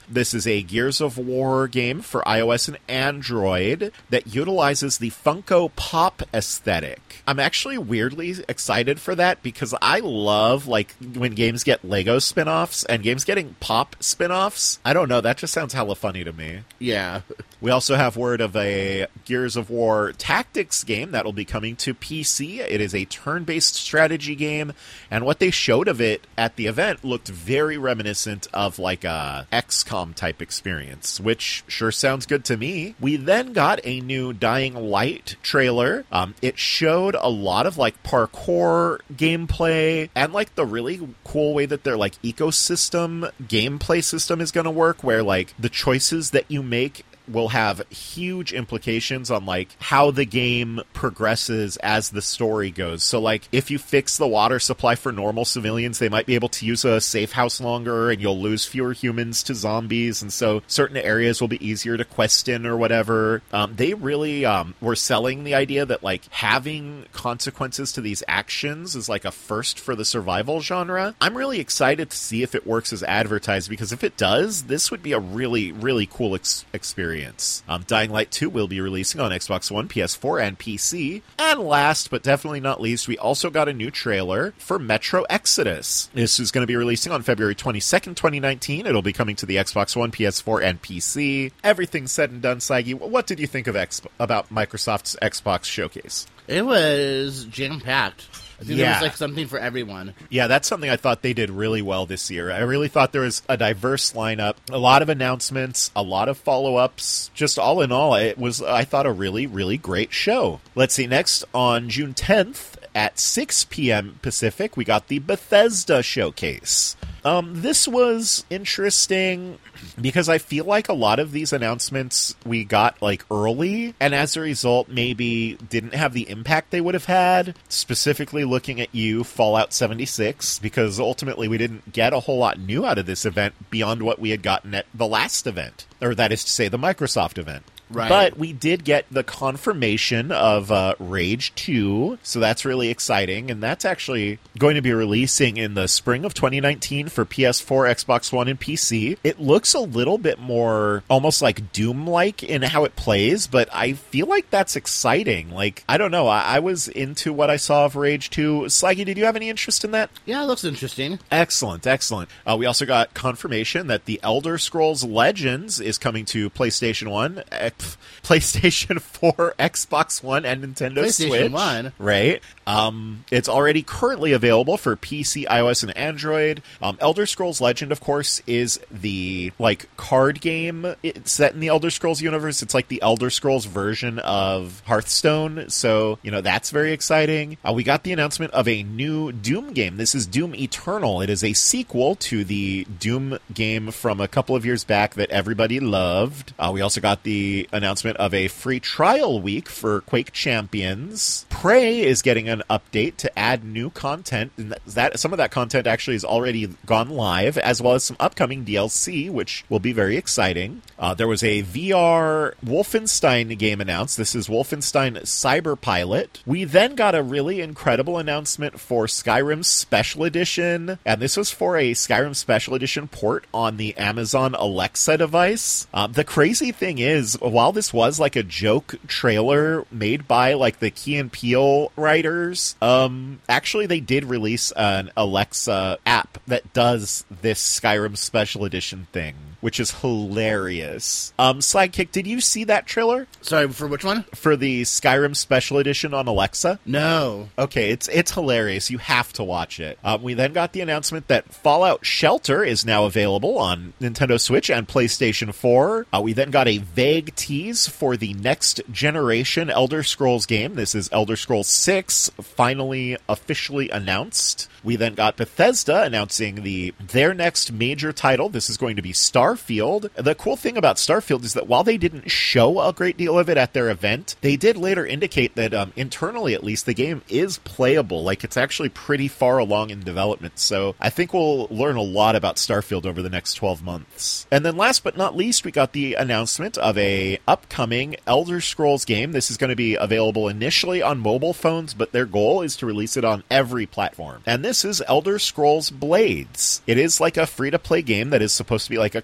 This is a Gears of War game for iOS and Android that utilizes the Funko Pop aesthetic. I'm actually weirdly excited for that because I love, like, when games get Lego spin-offs and games getting Pop spin-offs. I don't know, that just sounds hella funny to me. Yeah. We also have word of a Gears of War Tactics game that will be coming to PC. It is a turn-based strategy game, and what they showed of it at the event looked very reminiscent of like a XCOM type experience, which sure sounds good to me. We then got a new Dying Light trailer. It showed a lot of like parkour gameplay and like the really cool way that their like ecosystem gameplay system is going to work, where like the choices that you make will have huge implications on like how the game progresses as the story goes. So like if you fix the water supply for normal civilians, they might be able to use a safe house longer and you'll lose fewer humans to zombies, and so certain areas will be easier to quest in or whatever. They really were selling the idea that like having consequences to these actions is like a first for the survival genre. I'm really excited to see if it works as advertised, because if it does, this would be a really, really cool experience. Dying Light 2 will be releasing on Xbox One, PS4, and PC. And last, but definitely not least, we also got a new trailer for Metro Exodus. This is going to be releasing on February 22nd, 2019. It'll be coming to the Xbox One, PS4, and PC. Everything said and done, Saigi, what did you think of about Microsoft's Xbox showcase? It was jam-packed. I think there was like something for everyone. Yeah, that's something I thought they did really well this year. I really thought there was a diverse lineup, a lot of announcements, a lot of follow-ups. Just all in all, it was, I thought, a really, really great show. Let's see, next on June 10th at 6 p.m. Pacific, we got the Bethesda showcase. This was interesting because I feel like a lot of these announcements we got like early, and as a result maybe didn't have the impact they would have had, specifically looking at you, Fallout 76, because ultimately we didn't get a whole lot new out of this event beyond what we had gotten at the last event, or that is to say the Microsoft event. Right. But we did get the confirmation of Rage 2, so that's really exciting, and that's actually going to be releasing in the spring of 2019 for PS4, Xbox One, and PC. It looks a little bit more almost like Doom-like in how it plays, but I feel like that's exciting. Like, I don't know, I was into what I saw of Rage 2. Slaggy, did you have any interest in that? Yeah, it looks interesting. Excellent, excellent. We also got confirmation that The Elder Scrolls Legends is coming to PlayStation 1, PlayStation 4, Xbox One, and Nintendo Switch. PlayStation 1. Right. It's already currently available for PC, iOS, and Android. Elder Scrolls Legend, of course, is the like card game set in the Elder Scrolls universe. It's like the Elder Scrolls version of Hearthstone, so you know that's very exciting. We got the announcement of a new Doom game. This is Doom Eternal. It is a sequel to the Doom game from a couple of years back that everybody loved. We also got the announcement of a free trial week for Quake Champions. Prey is getting an update to add new content, and that some of that content actually has already gone live, as well as some upcoming DLC, which will be very exciting. There was a VR Wolfenstein game announced. This is Wolfenstein Cyberpilot. We then got a really incredible announcement for Skyrim Special Edition, and this was for a Skyrim Special Edition port on the Amazon Alexa device. The crazy thing is, while this was like a joke trailer made by like the Key and Peele writers, actually they did release an Alexa app that does this Skyrim Special Edition thing, which is hilarious. Sidekick, did you see that trailer? Sorry, for which one? For the Skyrim Special Edition on Alexa? No. Okay, it's hilarious. You have to watch it. We then got the announcement that Fallout Shelter is now available on Nintendo Switch and PlayStation 4. We then got a vague tease for the next generation Elder Scrolls game. This is Elder Scrolls 6, finally officially announced. We then got Bethesda announcing their next major title. This is going to be Starfield. The cool thing about Starfield is that while they didn't show a great deal of it at their event, they did later indicate that internally, at least, the game is playable. Like, it's actually pretty far along in development. So I think we'll learn a lot about Starfield over the next 12 months. And then last but not least, we got the announcement of a upcoming Elder Scrolls game. This is going to be available initially on mobile phones, but their goal is to release it on every platform. And this is Elder Scrolls Blades. It is like a free-to-play game that is supposed to be like a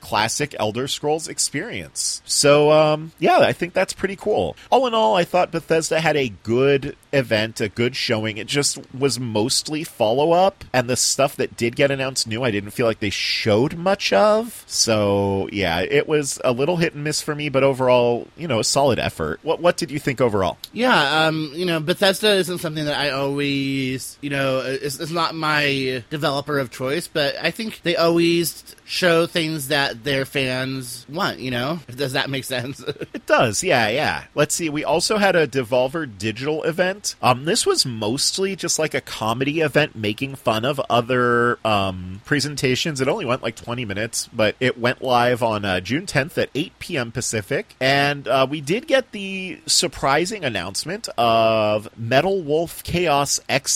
classic Elder Scrolls experience. So, yeah, I think that's pretty cool. All in all, I thought Bethesda had a good event, a good showing. It just was mostly follow-up, and the stuff that did get announced new, I didn't feel like they showed much of. So, yeah, it was a little hit and miss for me, but overall, a solid effort. What did you think overall? Yeah, Bethesda isn't something that I always, it's not my developer of choice, but I think they always show things that their fans want, Does that make sense? It does, yeah. Let's see, we also had a Devolver Digital event. This was mostly just like a comedy event making fun of other presentations. It only went like 20 minutes, but it went live on June 10th at 8 p.m. Pacific, and we did get the surprising announcement of Metal Wolf Chaos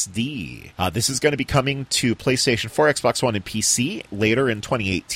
XD. This is going to be coming to PlayStation 4, Xbox One, and PC later in 2018.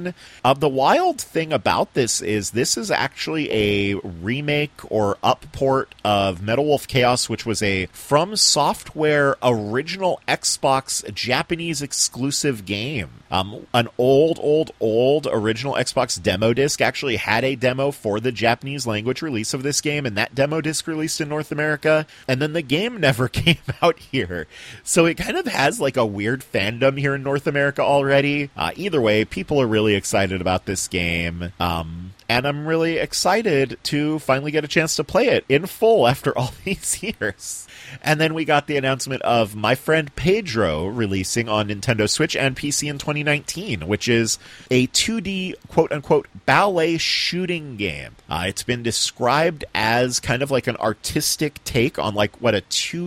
The wild thing about this is actually a remake or upport of Metal Wolf Chaos, which was a From Software original Xbox Japanese exclusive game. An old original Xbox demo disc actually had a demo for the Japanese language release of this game, and that demo disc released in North America, and then the game never came out here. So it kind of has like a weird fandom here in North America already. Either way, people are really excited about this game. And I'm really excited to finally get a chance to play it in full after all these years. And then we got the announcement of My Friend Pedro releasing on Nintendo Switch and PC in 2019, which is a 2D quote-unquote ballet shooting game. It's been described as kind of like an artistic take on like what a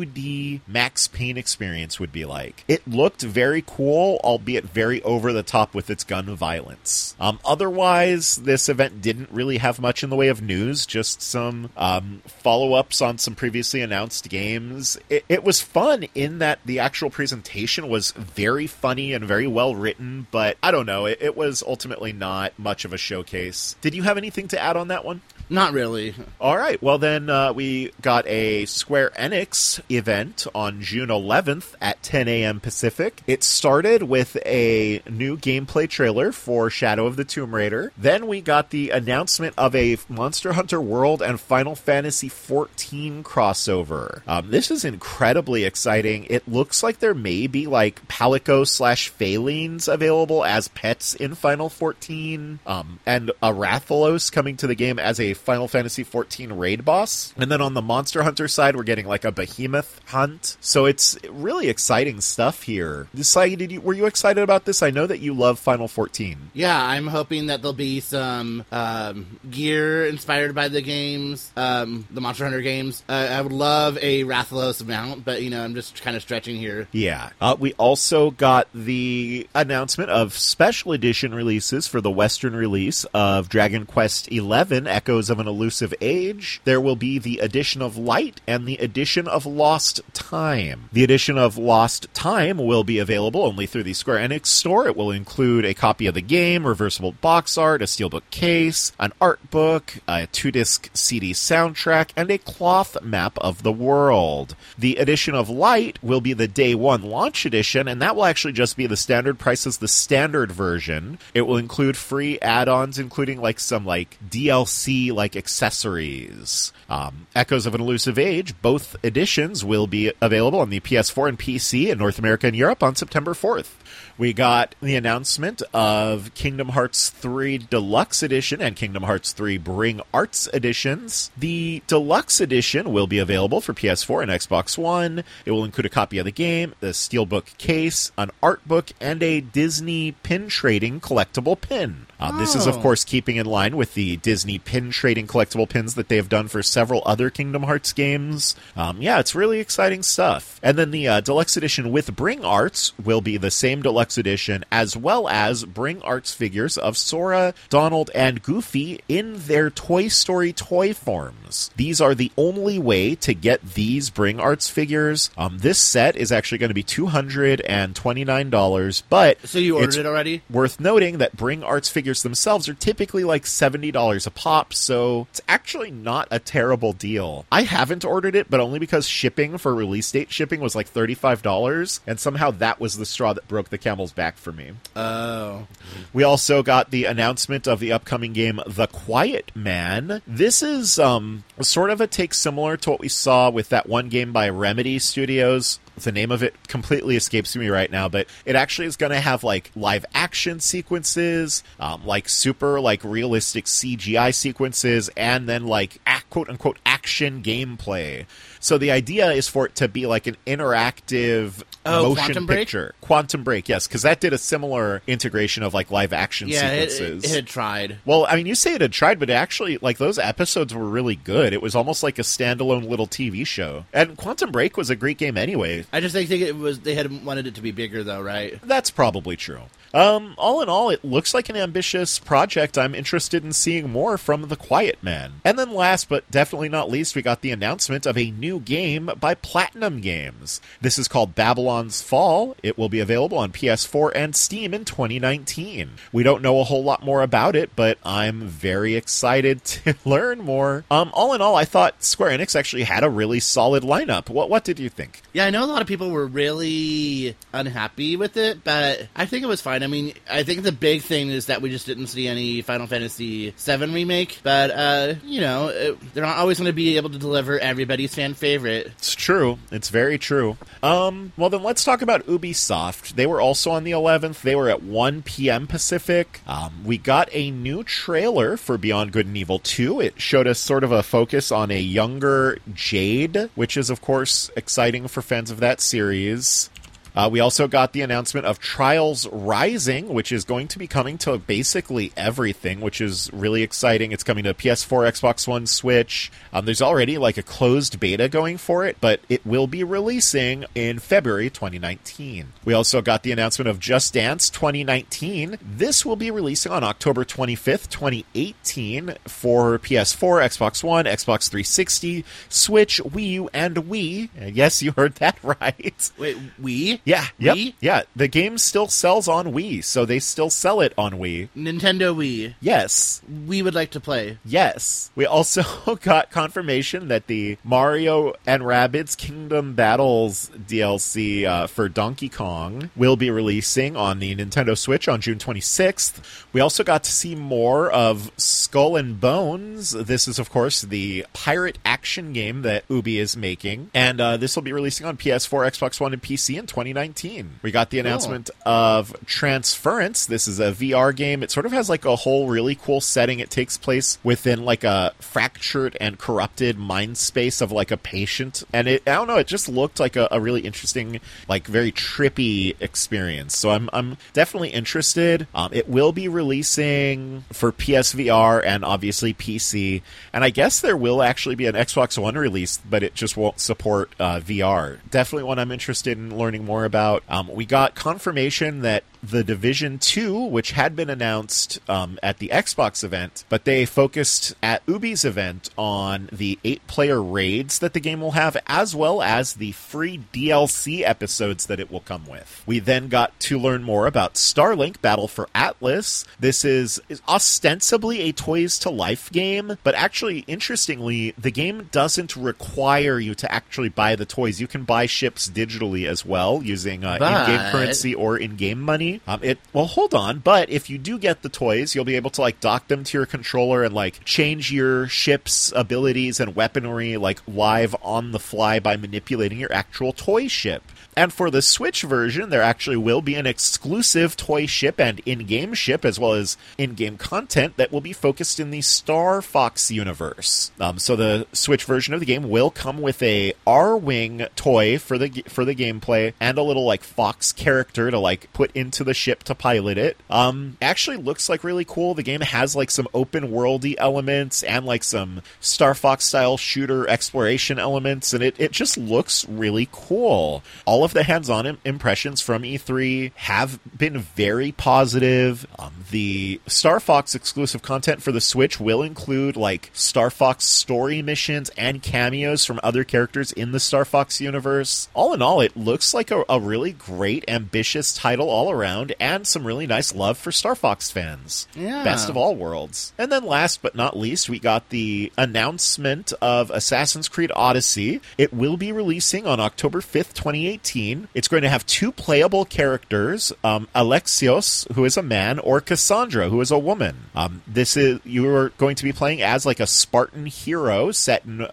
2D Max Payne experience would be like. It looked very cool, albeit very over the top with its gun violence. Otherwise, this event didn't really have much in the way of news, just some follow-ups on some previously announced games. It was fun in that the actual presentation was very funny and very well written, but I don't know, it was ultimately not much of a showcase. Did you have anything to add on that one? Not really. All right. Well, then we got a Square Enix event on June 11th at 10 a.m. Pacific. It started with a new gameplay trailer for Shadow of the Tomb Raider. Then we got the announcement of a Monster Hunter World and Final Fantasy XIV crossover. This is incredibly exciting. It looks like there may be like Palico/Phalines available as pets in Final 14, and a Rathalos coming to the game as a Final Fantasy XIV raid boss. And then on the Monster Hunter side, we're getting like a behemoth hunt. So it's really exciting stuff here. Sai, were you excited about this? I know that you love Final 14. Yeah, I'm hoping that there'll be some gear inspired by the games, the Monster Hunter games. I would love a Rathalos mount, but I'm just kind of stretching here. Yeah. We also got the announcement of special edition releases for the Western release of Dragon Quest XI, Echoes of an Elusive Age. There will be the Edition of Light and the Edition of Lost Time. The Edition of Lost Time will be available only through the Square Enix store. It will include a copy of the game, reversible box art, a steelbook case, an art book, a 2-disc CD soundtrack, and a cloth map of the world. The Edition of Light will be the Day 1 launch edition, and that will actually just be the standard price as the standard version. It will include free add-ons, including like some like DLC like accessories. Echoes of an Elusive Age, both editions will be available on the PS4 and PC in North America and Europe on September 4th. We got the announcement of Kingdom Hearts 3 Deluxe Edition and Kingdom Hearts 3 Bring Arts Editions. The Deluxe Edition will be available for PS4 and Xbox One. It will include a copy of the game, the steelbook case, an art book, and a Disney pin trading collectible pin. This is, of course, keeping in line with the Disney pin trading collectible pins that they have done for several other Kingdom Hearts games. Yeah, it's really exciting stuff. And then the Deluxe Edition with Bring Arts will be the same Deluxe Edition, as well as Bring Arts figures of Sora, Donald, and Goofy in their Toy Story toy forms. These are the only way to get these Bring Arts figures. This set is actually going to be $229, but so you ordered it already? Worth noting that Bring Arts figures themselves are typically like $70 a pop, so so it's actually not a terrible deal. I haven't ordered it, but only because shipping for release date shipping was like $35, and somehow that was the straw that broke the camel's back for me. Oh. We also got the announcement of the upcoming game, The Quiet Man. This is sort of a take similar to what we saw with that one game by Remedy Studios. The name of it completely escapes me right now, but it actually is going to have like live action sequences, like super like realistic CGI sequences, and then like quote unquote action gameplay. So the idea is for it to be like an interactive motion Quantum Break? picture. Quantum Break, yes, because that did a similar integration of like live action sequences. It had tried. Well, I mean, you say it had tried, but it actually, like, those episodes were really good. It was almost like a standalone little TV show. And Quantum Break was a great game anyway. I just think they had wanted it to be bigger, though, right? That's probably true. All in all, it looks like an ambitious project. I'm interested in seeing more from The Quiet Man. And then last, but definitely not least, we got the announcement of a new game by Platinum Games. This is called Babylon's Fall. It will be available on PS4 and Steam in 2019. We don't know a whole lot more about it, but I'm very excited to learn more. All in all, I thought Square Enix actually had a really solid lineup. What did you think? Yeah, I know a lot of people were really unhappy with it, but I think it was fine. I mean, I think the big thing is that we just didn't see any Final Fantasy VII Remake, but, they're not always going to be able to deliver everybody's fan favorite. It's true. It's very true. Well, then let's talk about Ubisoft. They were also on the 11th. They were at 1 p.m. Pacific. We got a new trailer for Beyond Good and Evil 2. It showed us sort of a focus on a younger Jade, which is, of course, exciting for fans of that series. We also got the announcement of Trials Rising, which is going to be coming to basically everything, which is really exciting. It's coming to PS4, Xbox One, Switch. There's already like a closed beta going for it, but it will be releasing in February 2019. We also got the announcement of Just Dance 2019. This will be releasing on October 25th, 2018 for PS4, Xbox One, Xbox 360, Switch, Wii U, and Wii. Yes, you heard that right. Wait, Wii? Yeah, Wii? Yeah. The game still sells on Wii, so they still sell it on Wii. Nintendo Wii. Yes. We would like to play. Yes. We also got confirmation that the Mario and Rabbids Kingdom Battles DLC for Donkey Kong will be releasing on the Nintendo Switch on June 26th. We also got to see more of Skull and Bones. This is, of course, the pirate action game that Ubi is making, and this will be releasing on PS4, Xbox One, and PC in 2019. We got the announcement of Transference. This is a VR game. It sort of has like a whole really cool setting. It takes place within like a fractured and corrupted mind space of like a patient. And I don't know, it just looked like a really interesting, like very trippy experience. So I'm definitely interested. It will be releasing for PSVR and obviously PC. And I guess there will actually be an Xbox One release, but it just won't support VR. Definitely one I'm interested in learning more about. We got confirmation that The Division 2, which had been announced at the Xbox event, but they focused at Ubi's event on the 8-player raids that the game will have, as well as the free DLC episodes that it will come with. We then got to learn more about Starlink Battle for Atlas. This is ostensibly a Toys to Life game, but actually, interestingly, the game doesn't require you to actually buy the toys. You can buy ships digitally as well, using in-game currency or in-game money. Hold on, but if you do get the toys, you'll be able to like dock them to your controller and like change your ship's abilities and weaponry like live on the fly by manipulating your actual toy ship. And for the Switch version, there actually will be an exclusive toy ship and in-game ship, as well as in-game content that will be focused in the Star Fox universe. So the Switch version of the game will come with a R-Wing toy for the gameplay and a little like Fox character to like put into the ship to pilot it. Actually looks like really cool. The game has like some open worldy elements and like some Star Fox style shooter exploration elements, and it just looks really cool. All all of the hands-on impressions from E3 have been very positive. The Star Fox exclusive content for the Switch will include like Star Fox story missions and cameos from other characters in the Star Fox universe. All in all, it looks like a really great, ambitious title all around, and some really nice love for Star Fox fans. Yeah. Best of all worlds. And then last but not least, we got the announcement of Assassin's Creed Odyssey. It will be releasing on October 5th, 2018. It's going to have 2 playable characters, Alexios, who is a man, or Cassandra, who is a woman. You are going to be playing as like a Spartan hero set in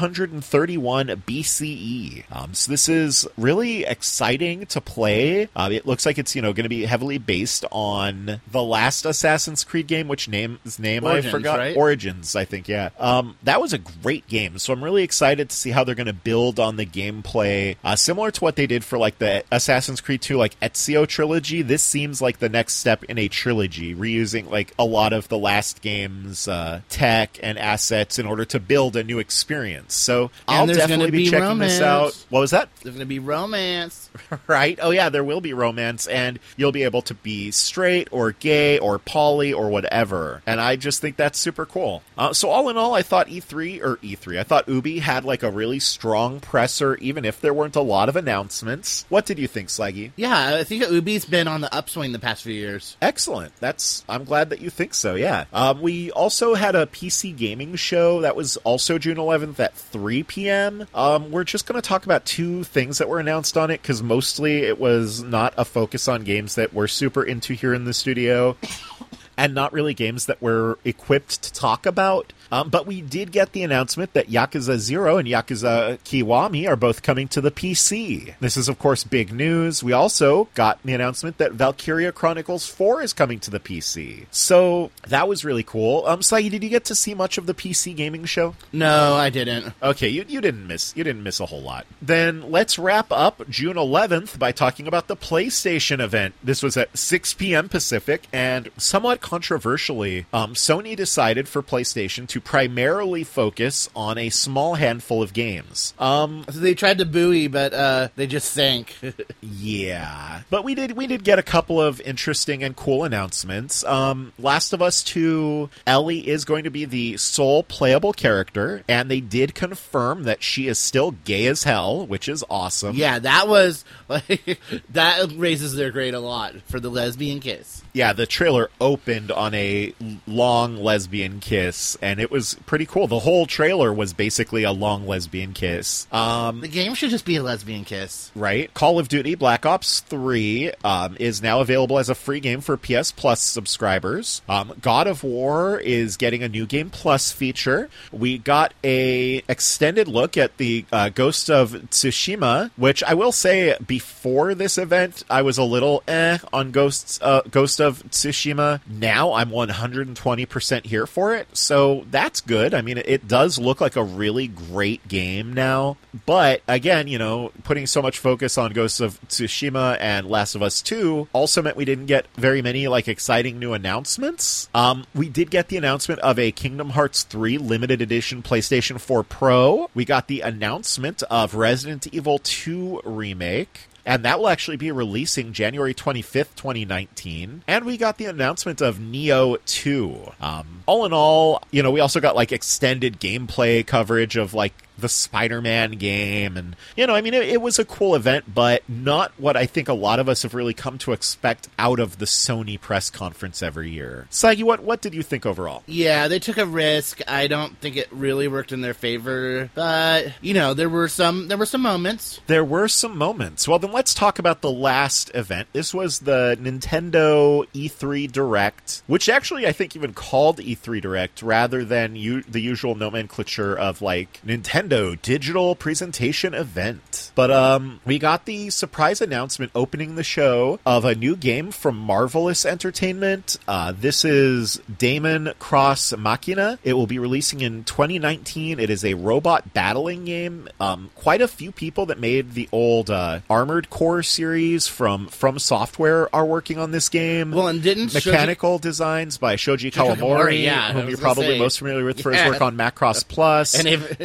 431 BCE. So this is really exciting to play. It looks like it's, going to be heavily based on the last Assassin's Creed game, which Origins, I forgot. Right? Origins, I think, yeah. That was a great game, so I'm really excited to see how they're going to build on the gameplay. Similar to what they did for like the Assassin's Creed 2 like Ezio trilogy, this seems like the next step in a trilogy, reusing like a lot of the last game's tech and assets in order to build a new experience. So I'll definitely be checking this out. What was that? There's going to be romance. Right? Oh yeah, there will be romance, and you'll be able to be straight or gay or poly or whatever. And I just think that's super cool. So all in all, I thought I thought Ubi had like a really strong presser, even if there weren't a lot of announcements. What did you think, Slaggy? Yeah, I think Ubi's been on the upswing the past few years. Excellent. I'm glad that you think so, yeah. We also had a PC gaming show that was also June 11th at 3 p.m. We're just going to talk about 2 things that were announced on it, because mostly it was not a focus on games that we're super into here in the studio, and not really games that we're equipped to talk about. But we did get the announcement that Yakuza 0 and Yakuza Kiwami are both coming to the PC. This is, of course, big news. We also got the announcement that Valkyria Chronicles 4 is coming to the PC. So that was really cool. Sai, did you get to see much of the PC gaming show? No, I didn't. Okay, you didn't miss a whole lot. Then let's wrap up June 11th by talking about the PlayStation event. This was at 6 p.m. Pacific, and somewhat controversially, Sony decided for PlayStation to primarily focus on a small handful of games. So they tried to buoy, but they just sank. Yeah. But we did get a couple of interesting and cool announcements. Last of Us 2, Ellie is going to be the sole playable character, and they did confirm that she is still gay as hell, which is awesome. Yeah, that was like that raises their grade a lot for the lesbian kiss. Yeah, the trailer opened on a long lesbian kiss, and it was pretty cool. The whole trailer was basically a long lesbian kiss. The game should just be a lesbian kiss. Right? Call of Duty Black Ops 3 is now available as a free game for PS Plus subscribers. God of War is getting a New Game Plus feature. We got a extended look at the Ghost of Tsushima, which I will say, before this event, I was a little on Ghost of Tsushima. Now I'm 120% here for it, so that's good. I mean, it does look like a really great game now, but again, putting so much focus on Ghost of Tsushima and Last of Us 2 also meant we didn't get very many exciting new announcements. We did get the announcement of a Kingdom Hearts 3 limited edition PlayStation 4 Pro. We got the announcement of Resident Evil 2 Remake, and that will actually be releasing January 25th, 2019. And we got the announcement of Neo 2. All in all, we also got extended gameplay coverage of the Spider-Man game, and it was a cool event, but not what I think a lot of us have really come to expect out of the Sony press conference every year. Sagi, what did you think overall? Yeah, they took a risk. I don't think it really worked in their favor, but there were some moments. There were some moments. Well, then let's talk about the last event. This was the Nintendo E3 Direct, which actually I think even called E3 Direct rather than the usual nomenclature of Nintendo Digital Presentation Event. But we got the surprise announcement opening the show of a new game from Marvelous Entertainment. This is Daemon Cross Machina. It will be releasing in 2019. It is a robot battling game. Quite a few people that made the old Armored Core series from Software are working on this game. Well, and didn't Mechanical designs by Shoji Kawamori, yeah, whom you're probably most familiar with for his work on Macross Plus. And that's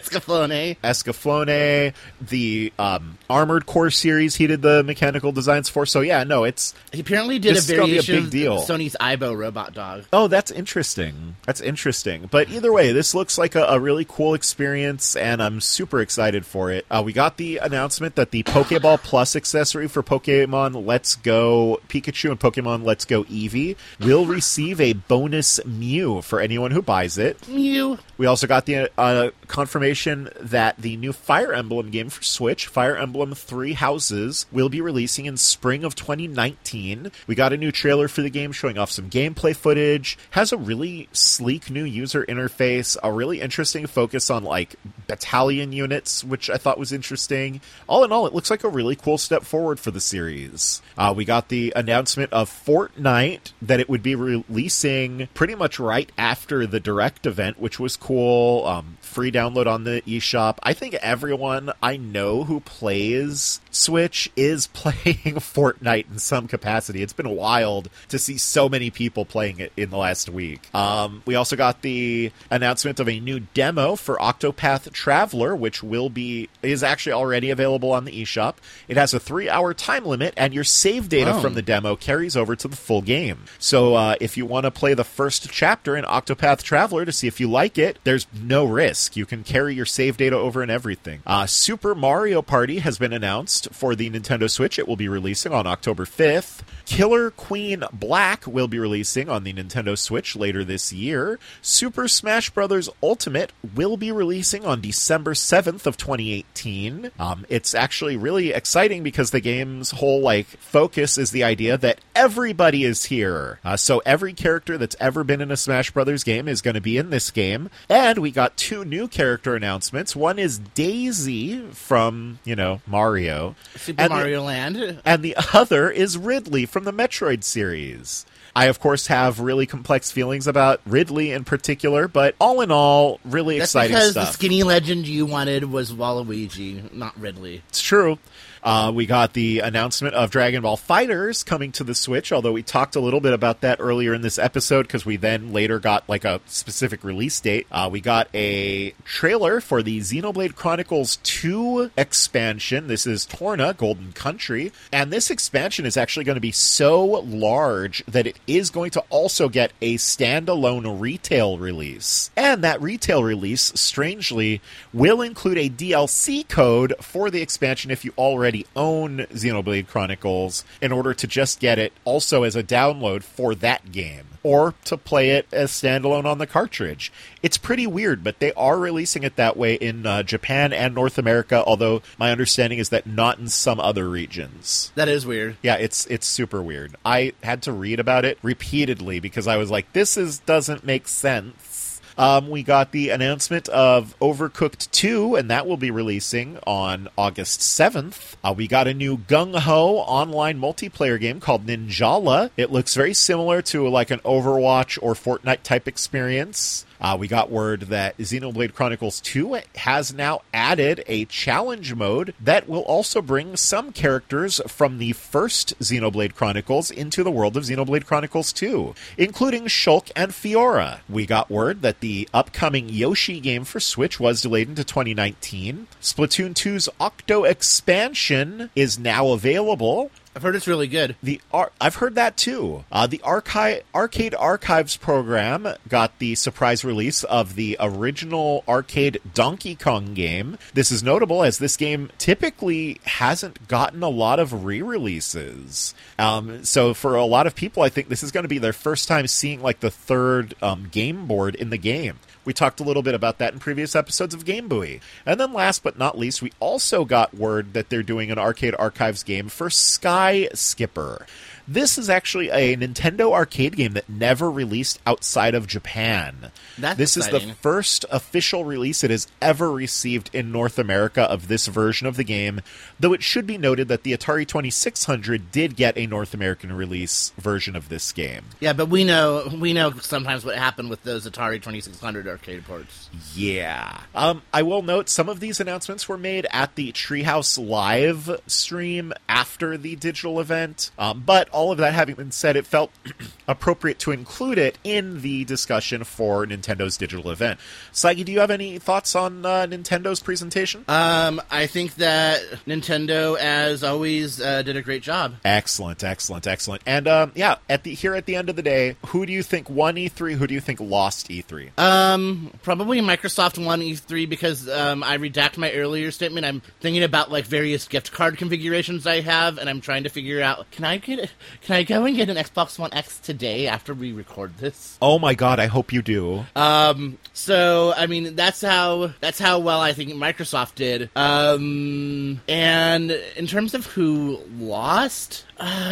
Escaflowne. The Armored Core series he did the mechanical designs for. So yeah, no, He apparently did a this is gonna be a variation big of deal. Sony's Aibo robot dog. Oh, that's interesting. That's interesting. But either way, this looks like a really cool experience, and I'm super excited for it. We got the announcement that the Pokeball Plus accessory for Pokemon Let's Go Pikachu and Pokemon Let's Go Eevee will receive a bonus Mew for anyone who buys it. Mew. We also got the confirmation that the new Fire Emblem game for Switch, Fire Emblem Three Houses, will be releasing in spring of 2019. We got a new trailer for the game showing off some gameplay footage. Has a really sleek new user interface, a really interesting focus on like battalion units, which I thought was interesting. All in all, it looks like a really cool step forward for the series. We got the announcement of Fortnite that it would be releasing pretty much right after the Direct event, which was cool. Free download on the eShop. I think everyone I know who plays Switch is playing Fortnite in some capacity. It's been wild to see so many people playing it in the last week. We also got the announcement of a new demo for Octopath Traveler, which is actually already available on the eShop. It has a 3-hour time limit, and your save data from the demo carries over to the full game. So if you want to play the first chapter in Octopath Traveler to see if you like it, there's no risk. You can carry your save data over and everything. Super Mario Party has been announced for the Nintendo Switch. It will be releasing on October 5th. Killer Queen Black will be releasing on the Nintendo Switch later this year. Super Smash Bros. Ultimate will be releasing on December 7th of 2018. It's actually really exciting because the game's whole focus is the idea that everybody is here. So every character that's ever been in a Smash Bros. Game is going to be in this game. And we got 2 new character announcements. One is Daisy from, Mario. Super Mario Land. And the other is Ridley from the Metroid series. I, of course, have really complex feelings about Ridley in particular, but all in all, really exciting stuff. That's because the skinny legend you wanted was Waluigi, not Ridley. It's true. We got the announcement of Dragon Ball FighterZ coming to the Switch, although we talked a little bit about that earlier in this episode because we then later got a specific release date. We got a trailer for the Xenoblade Chronicles 2 expansion. This is Torna, Golden Country, and this expansion is actually going to be so large that it is going to also get a standalone retail release. And that retail release, strangely, will include a DLC code for the expansion if you already own Xenoblade Chronicles in order to just get it also as a download for that game, or to play it as standalone on the cartridge. It's pretty weird, but they are releasing it that way in Japan and North America, although my understanding is that not in some other regions. That is weird. Yeah, it's super weird. I had to read about it repeatedly because I was like, doesn't make sense. We got the announcement of Overcooked 2, and that will be releasing on August 7th. We got a new gung-ho online multiplayer game called Ninjala. It looks very similar to an Overwatch or Fortnite type experience. We got word that Xenoblade Chronicles 2 has now added a challenge mode that will also bring some characters from the first Xenoblade Chronicles into the world of Xenoblade Chronicles 2, including Shulk and Fiora. We got word that the upcoming Yoshi game for Switch was delayed into 2019. Splatoon 2's Octo expansion is now available. I've heard it's really good. I've heard that too. The Arcade Archives program got the surprise release of the original arcade Donkey Kong game. This is notable as this game typically hasn't gotten a lot of re-releases. So for a lot of people, I think this is going to be their first time seeing the third game board in the game. We talked a little bit about that in previous episodes of Game Buoy. And then last but not least, we also got word that they're doing an Arcade Archives game for Sky Skipper. This is actually a Nintendo arcade game that never released outside of Japan. This is the first official release it has ever received in North America of this version of the game, though it should be noted that the Atari 2600 did get a North American release version of this game. Yeah, but we know sometimes what happened with those Atari 2600 arcade ports. Yeah. I will note some of these announcements were made at the Treehouse Live stream after the digital event, but all of that having been said, it felt appropriate to include it in the discussion for Nintendo's digital event. Saigi, do you have any thoughts on Nintendo's presentation? I think that Nintendo, as always, did a great job. Excellent. And at the end of the day, who do you think won E3? Who do you think lost E3? Probably Microsoft won E3 because I redact my earlier statement. I'm thinking about like various gift card configurations I have, and I'm trying to figure out can I go and get an Xbox One X today after we record this? Oh my god, I hope you do. So I mean that's how well I think Microsoft did. And in terms of who lost,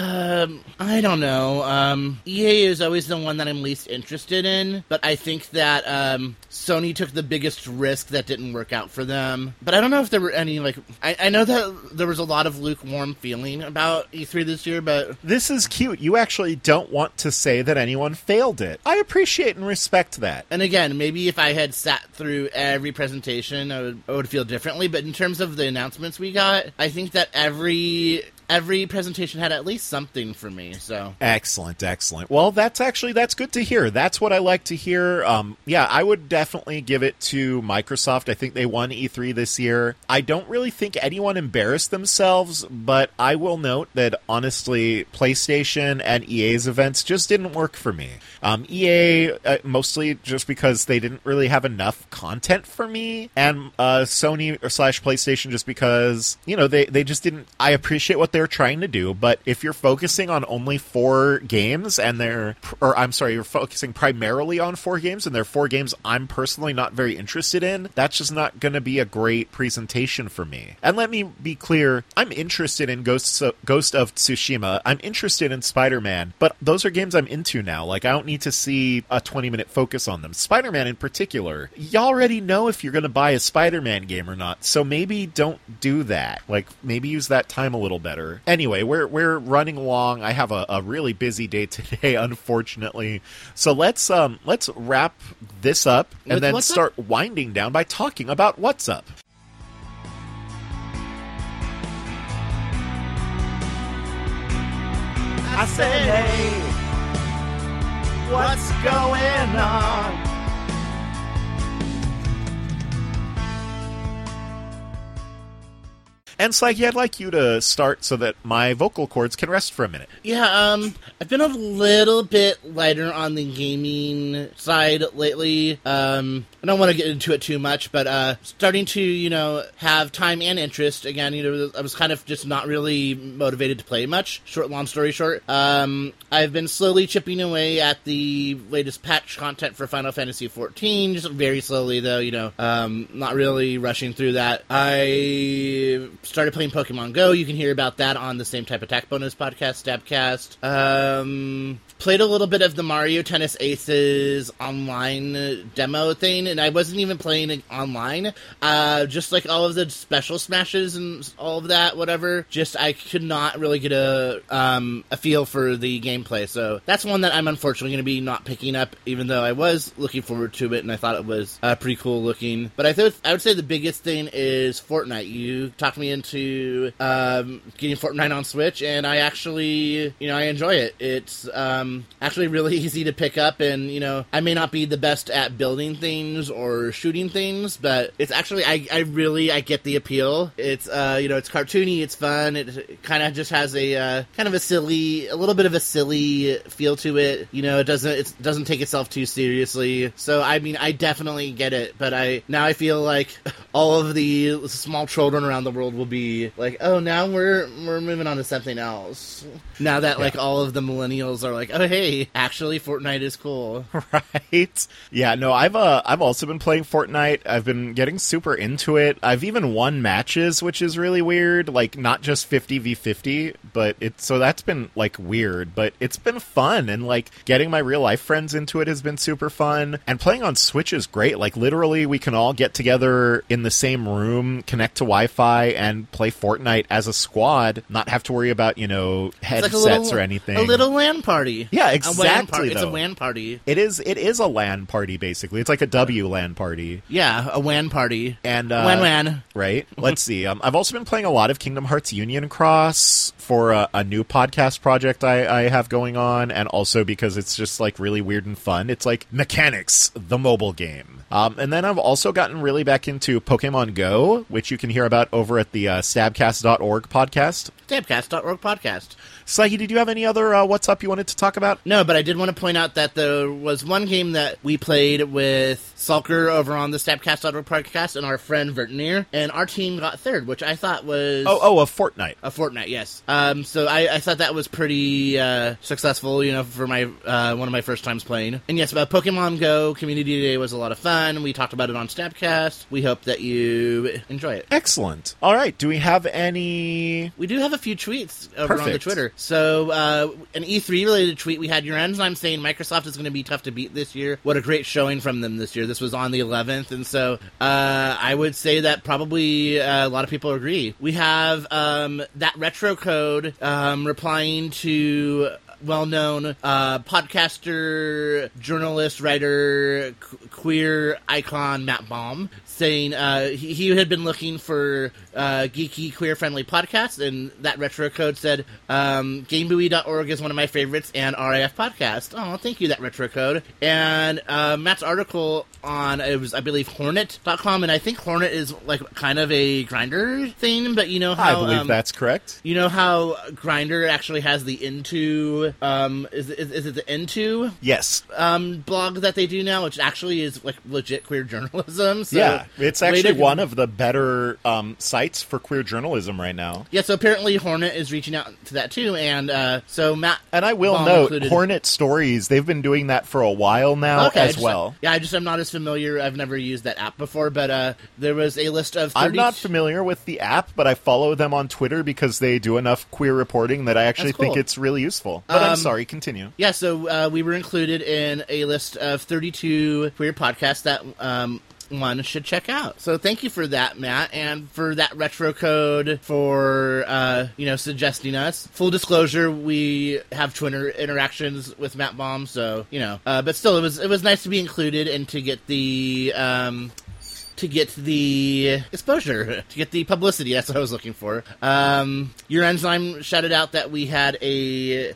I don't know. EA is always the one that I'm least interested in, but I think that Sony took the biggest risk that didn't work out for them. But I don't know if there were any, like... I know that there was a lot of lukewarm feeling about E3 this year, but... This is cute. You actually don't want to say that anyone failed it. I appreciate and respect that. And again, maybe if I had sat through every presentation, I would feel differently, but in terms of the announcements we got, I think that every presentation had at least something for me, so... Excellent. Well, that's good to hear. That's what I like to hear. I would definitely give it to Microsoft. I think they won E3 this year. I don't really think anyone embarrassed themselves, but I will note that, honestly, PlayStation and EA's events just didn't work for me. EA, mostly just because they didn't really have enough content for me, and Sony/PlayStation just because, they just didn't... I appreciate what they're trying to do, but if you're focusing on only 4 games you're focusing primarily on 4 games and they're 4 games I'm personally not very interested in, that's just not going to be a great presentation for me. And let me be clear, I'm interested in Ghost of Tsushima, I'm interested in Spider-Man, but those are games I'm into now. Like, I don't need to see a 20-minute focus on them. Spider-Man in particular, you already know if you're going to buy a Spider-Man game or not, so maybe don't do that. Like, maybe use that time a little better. Anyway, we're running along. I have a really busy day today, unfortunately. So let's wrap this up and then start winding down by talking about what's up. I said, hey, what's going on? And Saigi, I'd like you to start so that my vocal cords can rest for a minute. Yeah, I've been a little bit lighter on the gaming side lately. I don't want to get into it too much, but starting to, have time and interest. Again, I was kind of just not really motivated to play much. Long story short. I've been slowly chipping away at the latest patch content for Final Fantasy XIV, just very slowly, though, not really rushing through that. I started playing Pokemon Go. You can hear about that on the Same Type Attack Bonus podcast, Stabcast. Played a little bit of the Mario Tennis Aces online demo thing, and I wasn't even playing it online. Just like all of the special smashes and all of that, whatever. Just I could not really get a feel for the gameplay. So that's one that I'm unfortunately going to be not picking up, even though I was looking forward to it and I thought it was pretty cool looking. But I would say the biggest thing is Fortnite. You talked me into getting Fortnite on Switch, and I actually, I enjoy it. It's actually really easy to pick up, and I may not be the best at building things or shooting things, but it's actually I get the appeal. It's it's cartoony, it's fun, it kind of just has a little bit of a silly feel to it. It doesn't take itself too seriously. So I mean, I definitely get it, but I feel like all of the small children around the world will be like, oh, now we're moving on to something else. Now that like all of the millennials are like, oh hey, actually Fortnite is cool. Right? Yeah, no, I've also been playing Fortnite. I've been getting super into it. I've even won matches, which is really weird. Like, not just 50v50, but so that's been like weird, but it's been fun, and like getting my real life friends into it has been super fun. And playing on Switch is great. Like, literally we can all get together in the same room, connect to Wi-Fi, and play Fortnite as a squad, not have to worry about, headsets or anything. A little LAN party. Yeah, exactly. It's a WAN party. It is a LAN party, basically. It's like a WLAN party. Yeah, a WAN party. And WAN. Right? Let's see. I've also been playing a lot of Kingdom Hearts Union Cross for a new podcast project I have going on, and also because it's just like really weird and fun. It's like Mechanics, the mobile game. And then I've also gotten really back into Pokemon Go, which you can hear about over at the stabcast.org podcast. Stabcast.org podcast. Sahi, did you have any other What's Up you wanted to talk about? No, but I did want to point out that there was one game that we played with Sulker over on the Stabcast.org podcast and our friend Vertinier, and our team got third, which I thought was... a Fortnite. A Fortnite, yes. So I thought that was pretty successful, for my one of my first times playing. And yes, Pokemon Go Community Day was a lot of fun. We talked about it on Stabcast. We hope that you enjoy it. Excellent. All right, do we have any... We do have a few tweets over on the Perfect. Twitter. So, an E3-related tweet, we had your enzyme saying Microsoft is going to be tough to beat this year. What a great showing from them this year. This was on the 11th, and so I would say that probably a lot of people agree. We have that retro code replying to well-known podcaster, journalist, writer, queer icon Matt Baum, saying he had been looking for geeky, queer-friendly podcasts, and that retro code said, GameBuoy.org is one of my favorites, and RIF podcast. Oh, thank you, that retro code. And Matt's article on, it was, I believe, Hornet.com, and I think Hornet is like kind of a Grindr thing, but you know how... I believe that's correct. You know how Grindr actually has the Into, is it the Into? Yes. Blog that they do now, which actually is like legit queer journalism. So yeah, it's actually one of the better sites for queer journalism right now. Yeah, so apparently Hornet is reaching out to that too, and so Matt... And I will note, Hornet Stories, they've been doing that for a while now well. I'm not as familiar. I've never used that app before, but there was a list of 30... I'm not familiar with the app, but I follow them on Twitter because they do enough queer reporting that I actually think it's really useful. But I'm sorry, continue. Yeah, so we were included in a list of 32 queer podcasts that one should check out. So thank you for that, Matt, and for that retro code for suggesting us. Full disclosure, we have Twitter interactions with Matt Baum, so but still, it was nice to be included and to get the exposure, to get the publicity. That's what I was looking for. Your Enzyme shouted out that we had a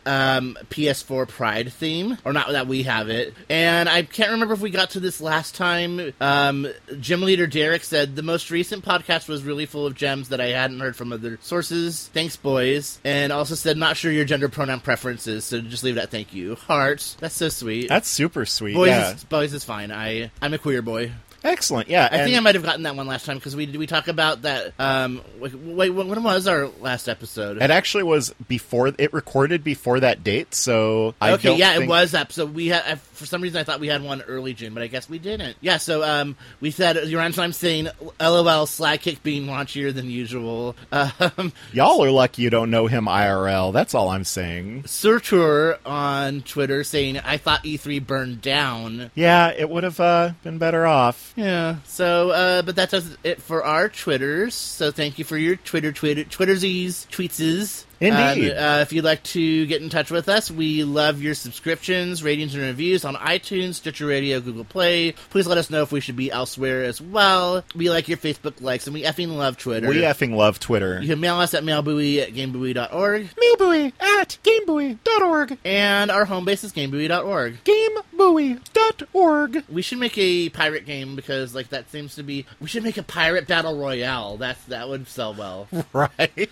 PS4 Pride theme, or not that we have it. And I can't remember if we got to this last time. Gym leader Derek said, the most recent podcast was really full of gems that I hadn't heard from other sources. Thanks, boys. And also said, not sure your gender pronoun preferences, so just leave that thank you. Hearts. That's so sweet. That's super sweet. Boys is fine. I'm a queer boy. Excellent, yeah. I think I might have gotten that one last time, because we talk about that, wait, when was our last episode? It actually was it recorded before that date, so it was up, so we had, for some reason I thought we had one early June, but I guess we didn't. Yeah, so, we said, your I'm saying, LOL, Slag Kick being launchier than usual. Y'all are lucky you don't know him IRL, that's all I'm saying. Surtur on Twitter saying, I thought E3 burned down. Yeah, it would have been better off. Yeah. So, but that does it for our Twitters. So thank you for your Twittersies, tweetses. Indeed. If you'd like to get in touch with us, we love your subscriptions, ratings, and reviews on iTunes, Stitcher Radio, Google Play. Please let us know if we should be elsewhere as well. We like your Facebook likes, and we effing love Twitter. We effing love Twitter. You can mail us at mailbuoy@gamebuoy.org. Mailbuoy@gamebuoy.org. And our home base is gamebuoy.org. Gamebuoy.org. We should make a pirate game, because that seems to be... We should make a pirate battle royale. That would sell well. Right.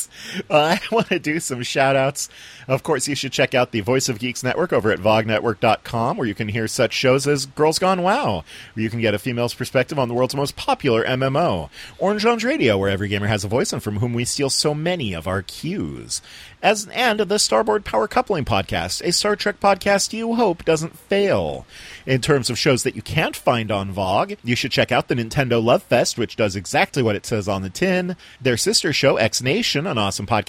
I want to do some shout-outs. Of course, you should check out the Voice of Geeks Network over at vognetwork.com, where you can hear such shows as Girls Gone WoW, where you can get a female's perspective on the world's most popular MMO. Orange Lounge Radio, where every gamer has a voice and from whom we steal so many of our cues. And the Starboard Power Coupling Podcast, a Star Trek podcast you hope doesn't fail. In terms of shows that you can't find on VOG, you should check out the Nintendo Love Fest, which does exactly what it says on the tin. Their sister show, X Nation, an awesome podcast focusing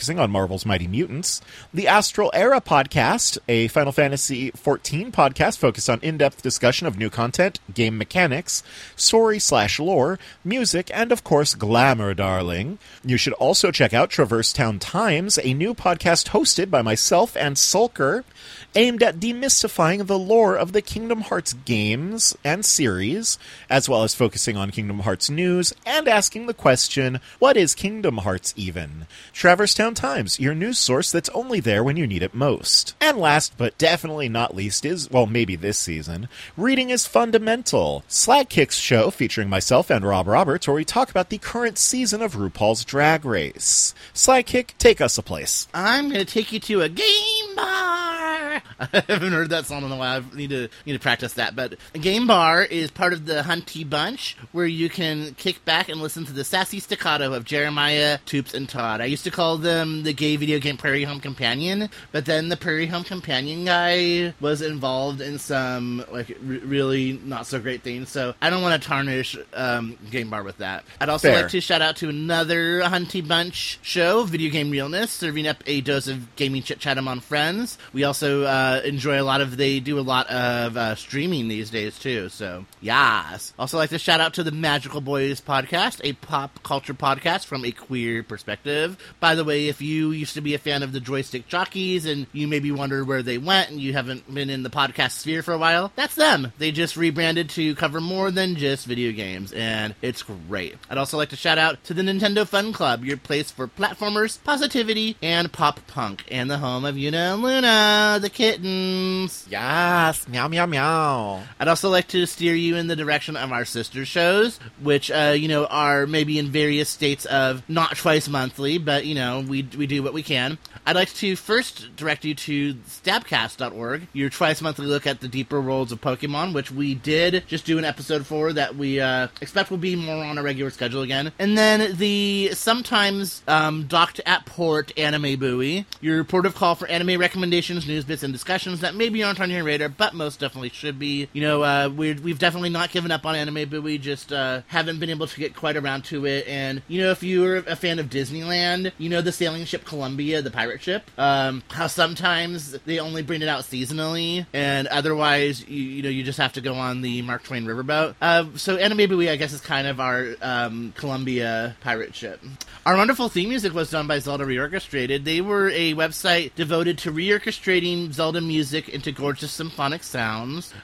focusing on Marvel's Mighty Mutants, the Astral Era podcast, a Final Fantasy XIV podcast focused on in-depth discussion of new content, game mechanics, story/lore, music, and of course, glamour, darling. You should also check out Traverse Town Times, a new podcast hosted by myself and Sulker, aimed at demystifying the lore of the Kingdom Hearts games and series, as well as focusing on Kingdom Hearts news and asking the question, what is Kingdom Hearts even? Traverse Town Times, your news source that's only there when you need it most. And last but definitely not least is, well, maybe this season, Reading is Fundamental, Slagkick's show featuring myself and Rob Roberts, where we talk about the current season of RuPaul's Drag Race. Slagkick, take us a place. I'm going to take you to a game bar. I haven't heard that song in a while. I need to practice that. But a game bar is part of the Hunty Bunch, where you can kick back and listen to the sassy staccato of Jeremiah, Toops, and Todd. I used to call them the gay video game Prairie Home Companion, but then the Prairie Home Companion guy was involved in some really not so great things, so I don't want to tarnish Game Bar with that. I'd also Fair. like to shout out to another Hunty Bunch show, Video Game Realness, serving up a dose of gaming chit-chat among friends. We also enjoy they do a lot of streaming these days too, so yes. Also like to shout out to the Magical Boys podcast, a pop culture podcast from a queer perspective. By the way, if you used to be a fan of the Joystick Jockeys and you maybe wondered where they went and you haven't been in the podcast sphere for a while, that's them. They just rebranded to cover more than just video games, and it's great. I'd also like to shout out to the Nintendo Fun Club, your place for platformers, positivity, and pop punk, and the home of Yuna and Luna, the kittens. Yes, meow, meow, meow. I'd also like to steer you in the direction of our sister shows, which, are maybe in various states of not twice monthly, but, we do what we can. I'd like to first direct you to stabcast.org, your twice monthly look at the deeper worlds of Pokemon, which we did just do an episode for that we expect will be more on a regular schedule again. And then the sometimes docked at port Anime Buoy, your port of call for anime recommendations, news bits, and discussions that maybe aren't on your radar, but most definitely should be. We've definitely not given up on Anime Buoy, just haven't been able to get quite around to it. And, if you're a fan of Disneyland, the sailing ship Columbia, the pirate ship, how sometimes they only bring it out seasonally, and otherwise, you just have to go on the Mark Twain riverboat. So Anime Buoy, I guess, is kind of our Columbia pirate ship. Our wonderful theme music was done by Zelda Reorchestrated. They were a website devoted to reorchestrating Zelda music into gorgeous symphonic sounds.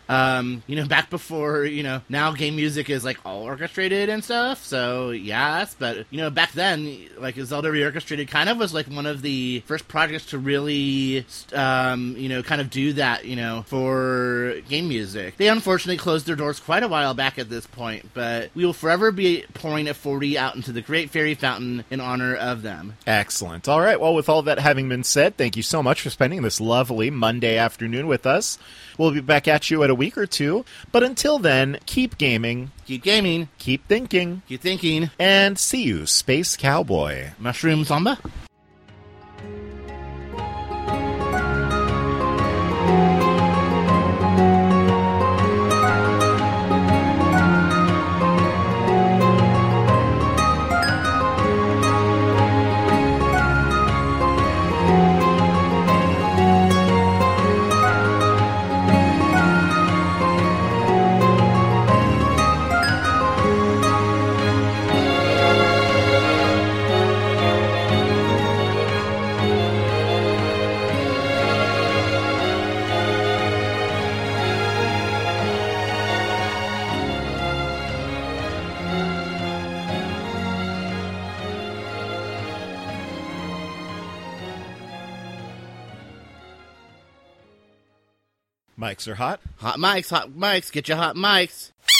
Back before, now game music is all orchestrated and stuff, so yes, but, back then, Zelda Reorchestrated kind of was one of the first projects to really, kind of do that, for game music. They unfortunately closed their doors quite a while back at this point, but we will forever be pouring a 40 out into the Great Fairy Fountain in honor of them. Excellent. All right, well, with all that having been said, thank you so much for spending this lovely Monday afternoon with us. We'll be back at you at a week or two, but until then, keep gaming. Keep gaming. Keep thinking. Keep thinking. And see you, Space Cowboy. Mushroom Samba? Mics are hot. Hot mics, get your hot mics.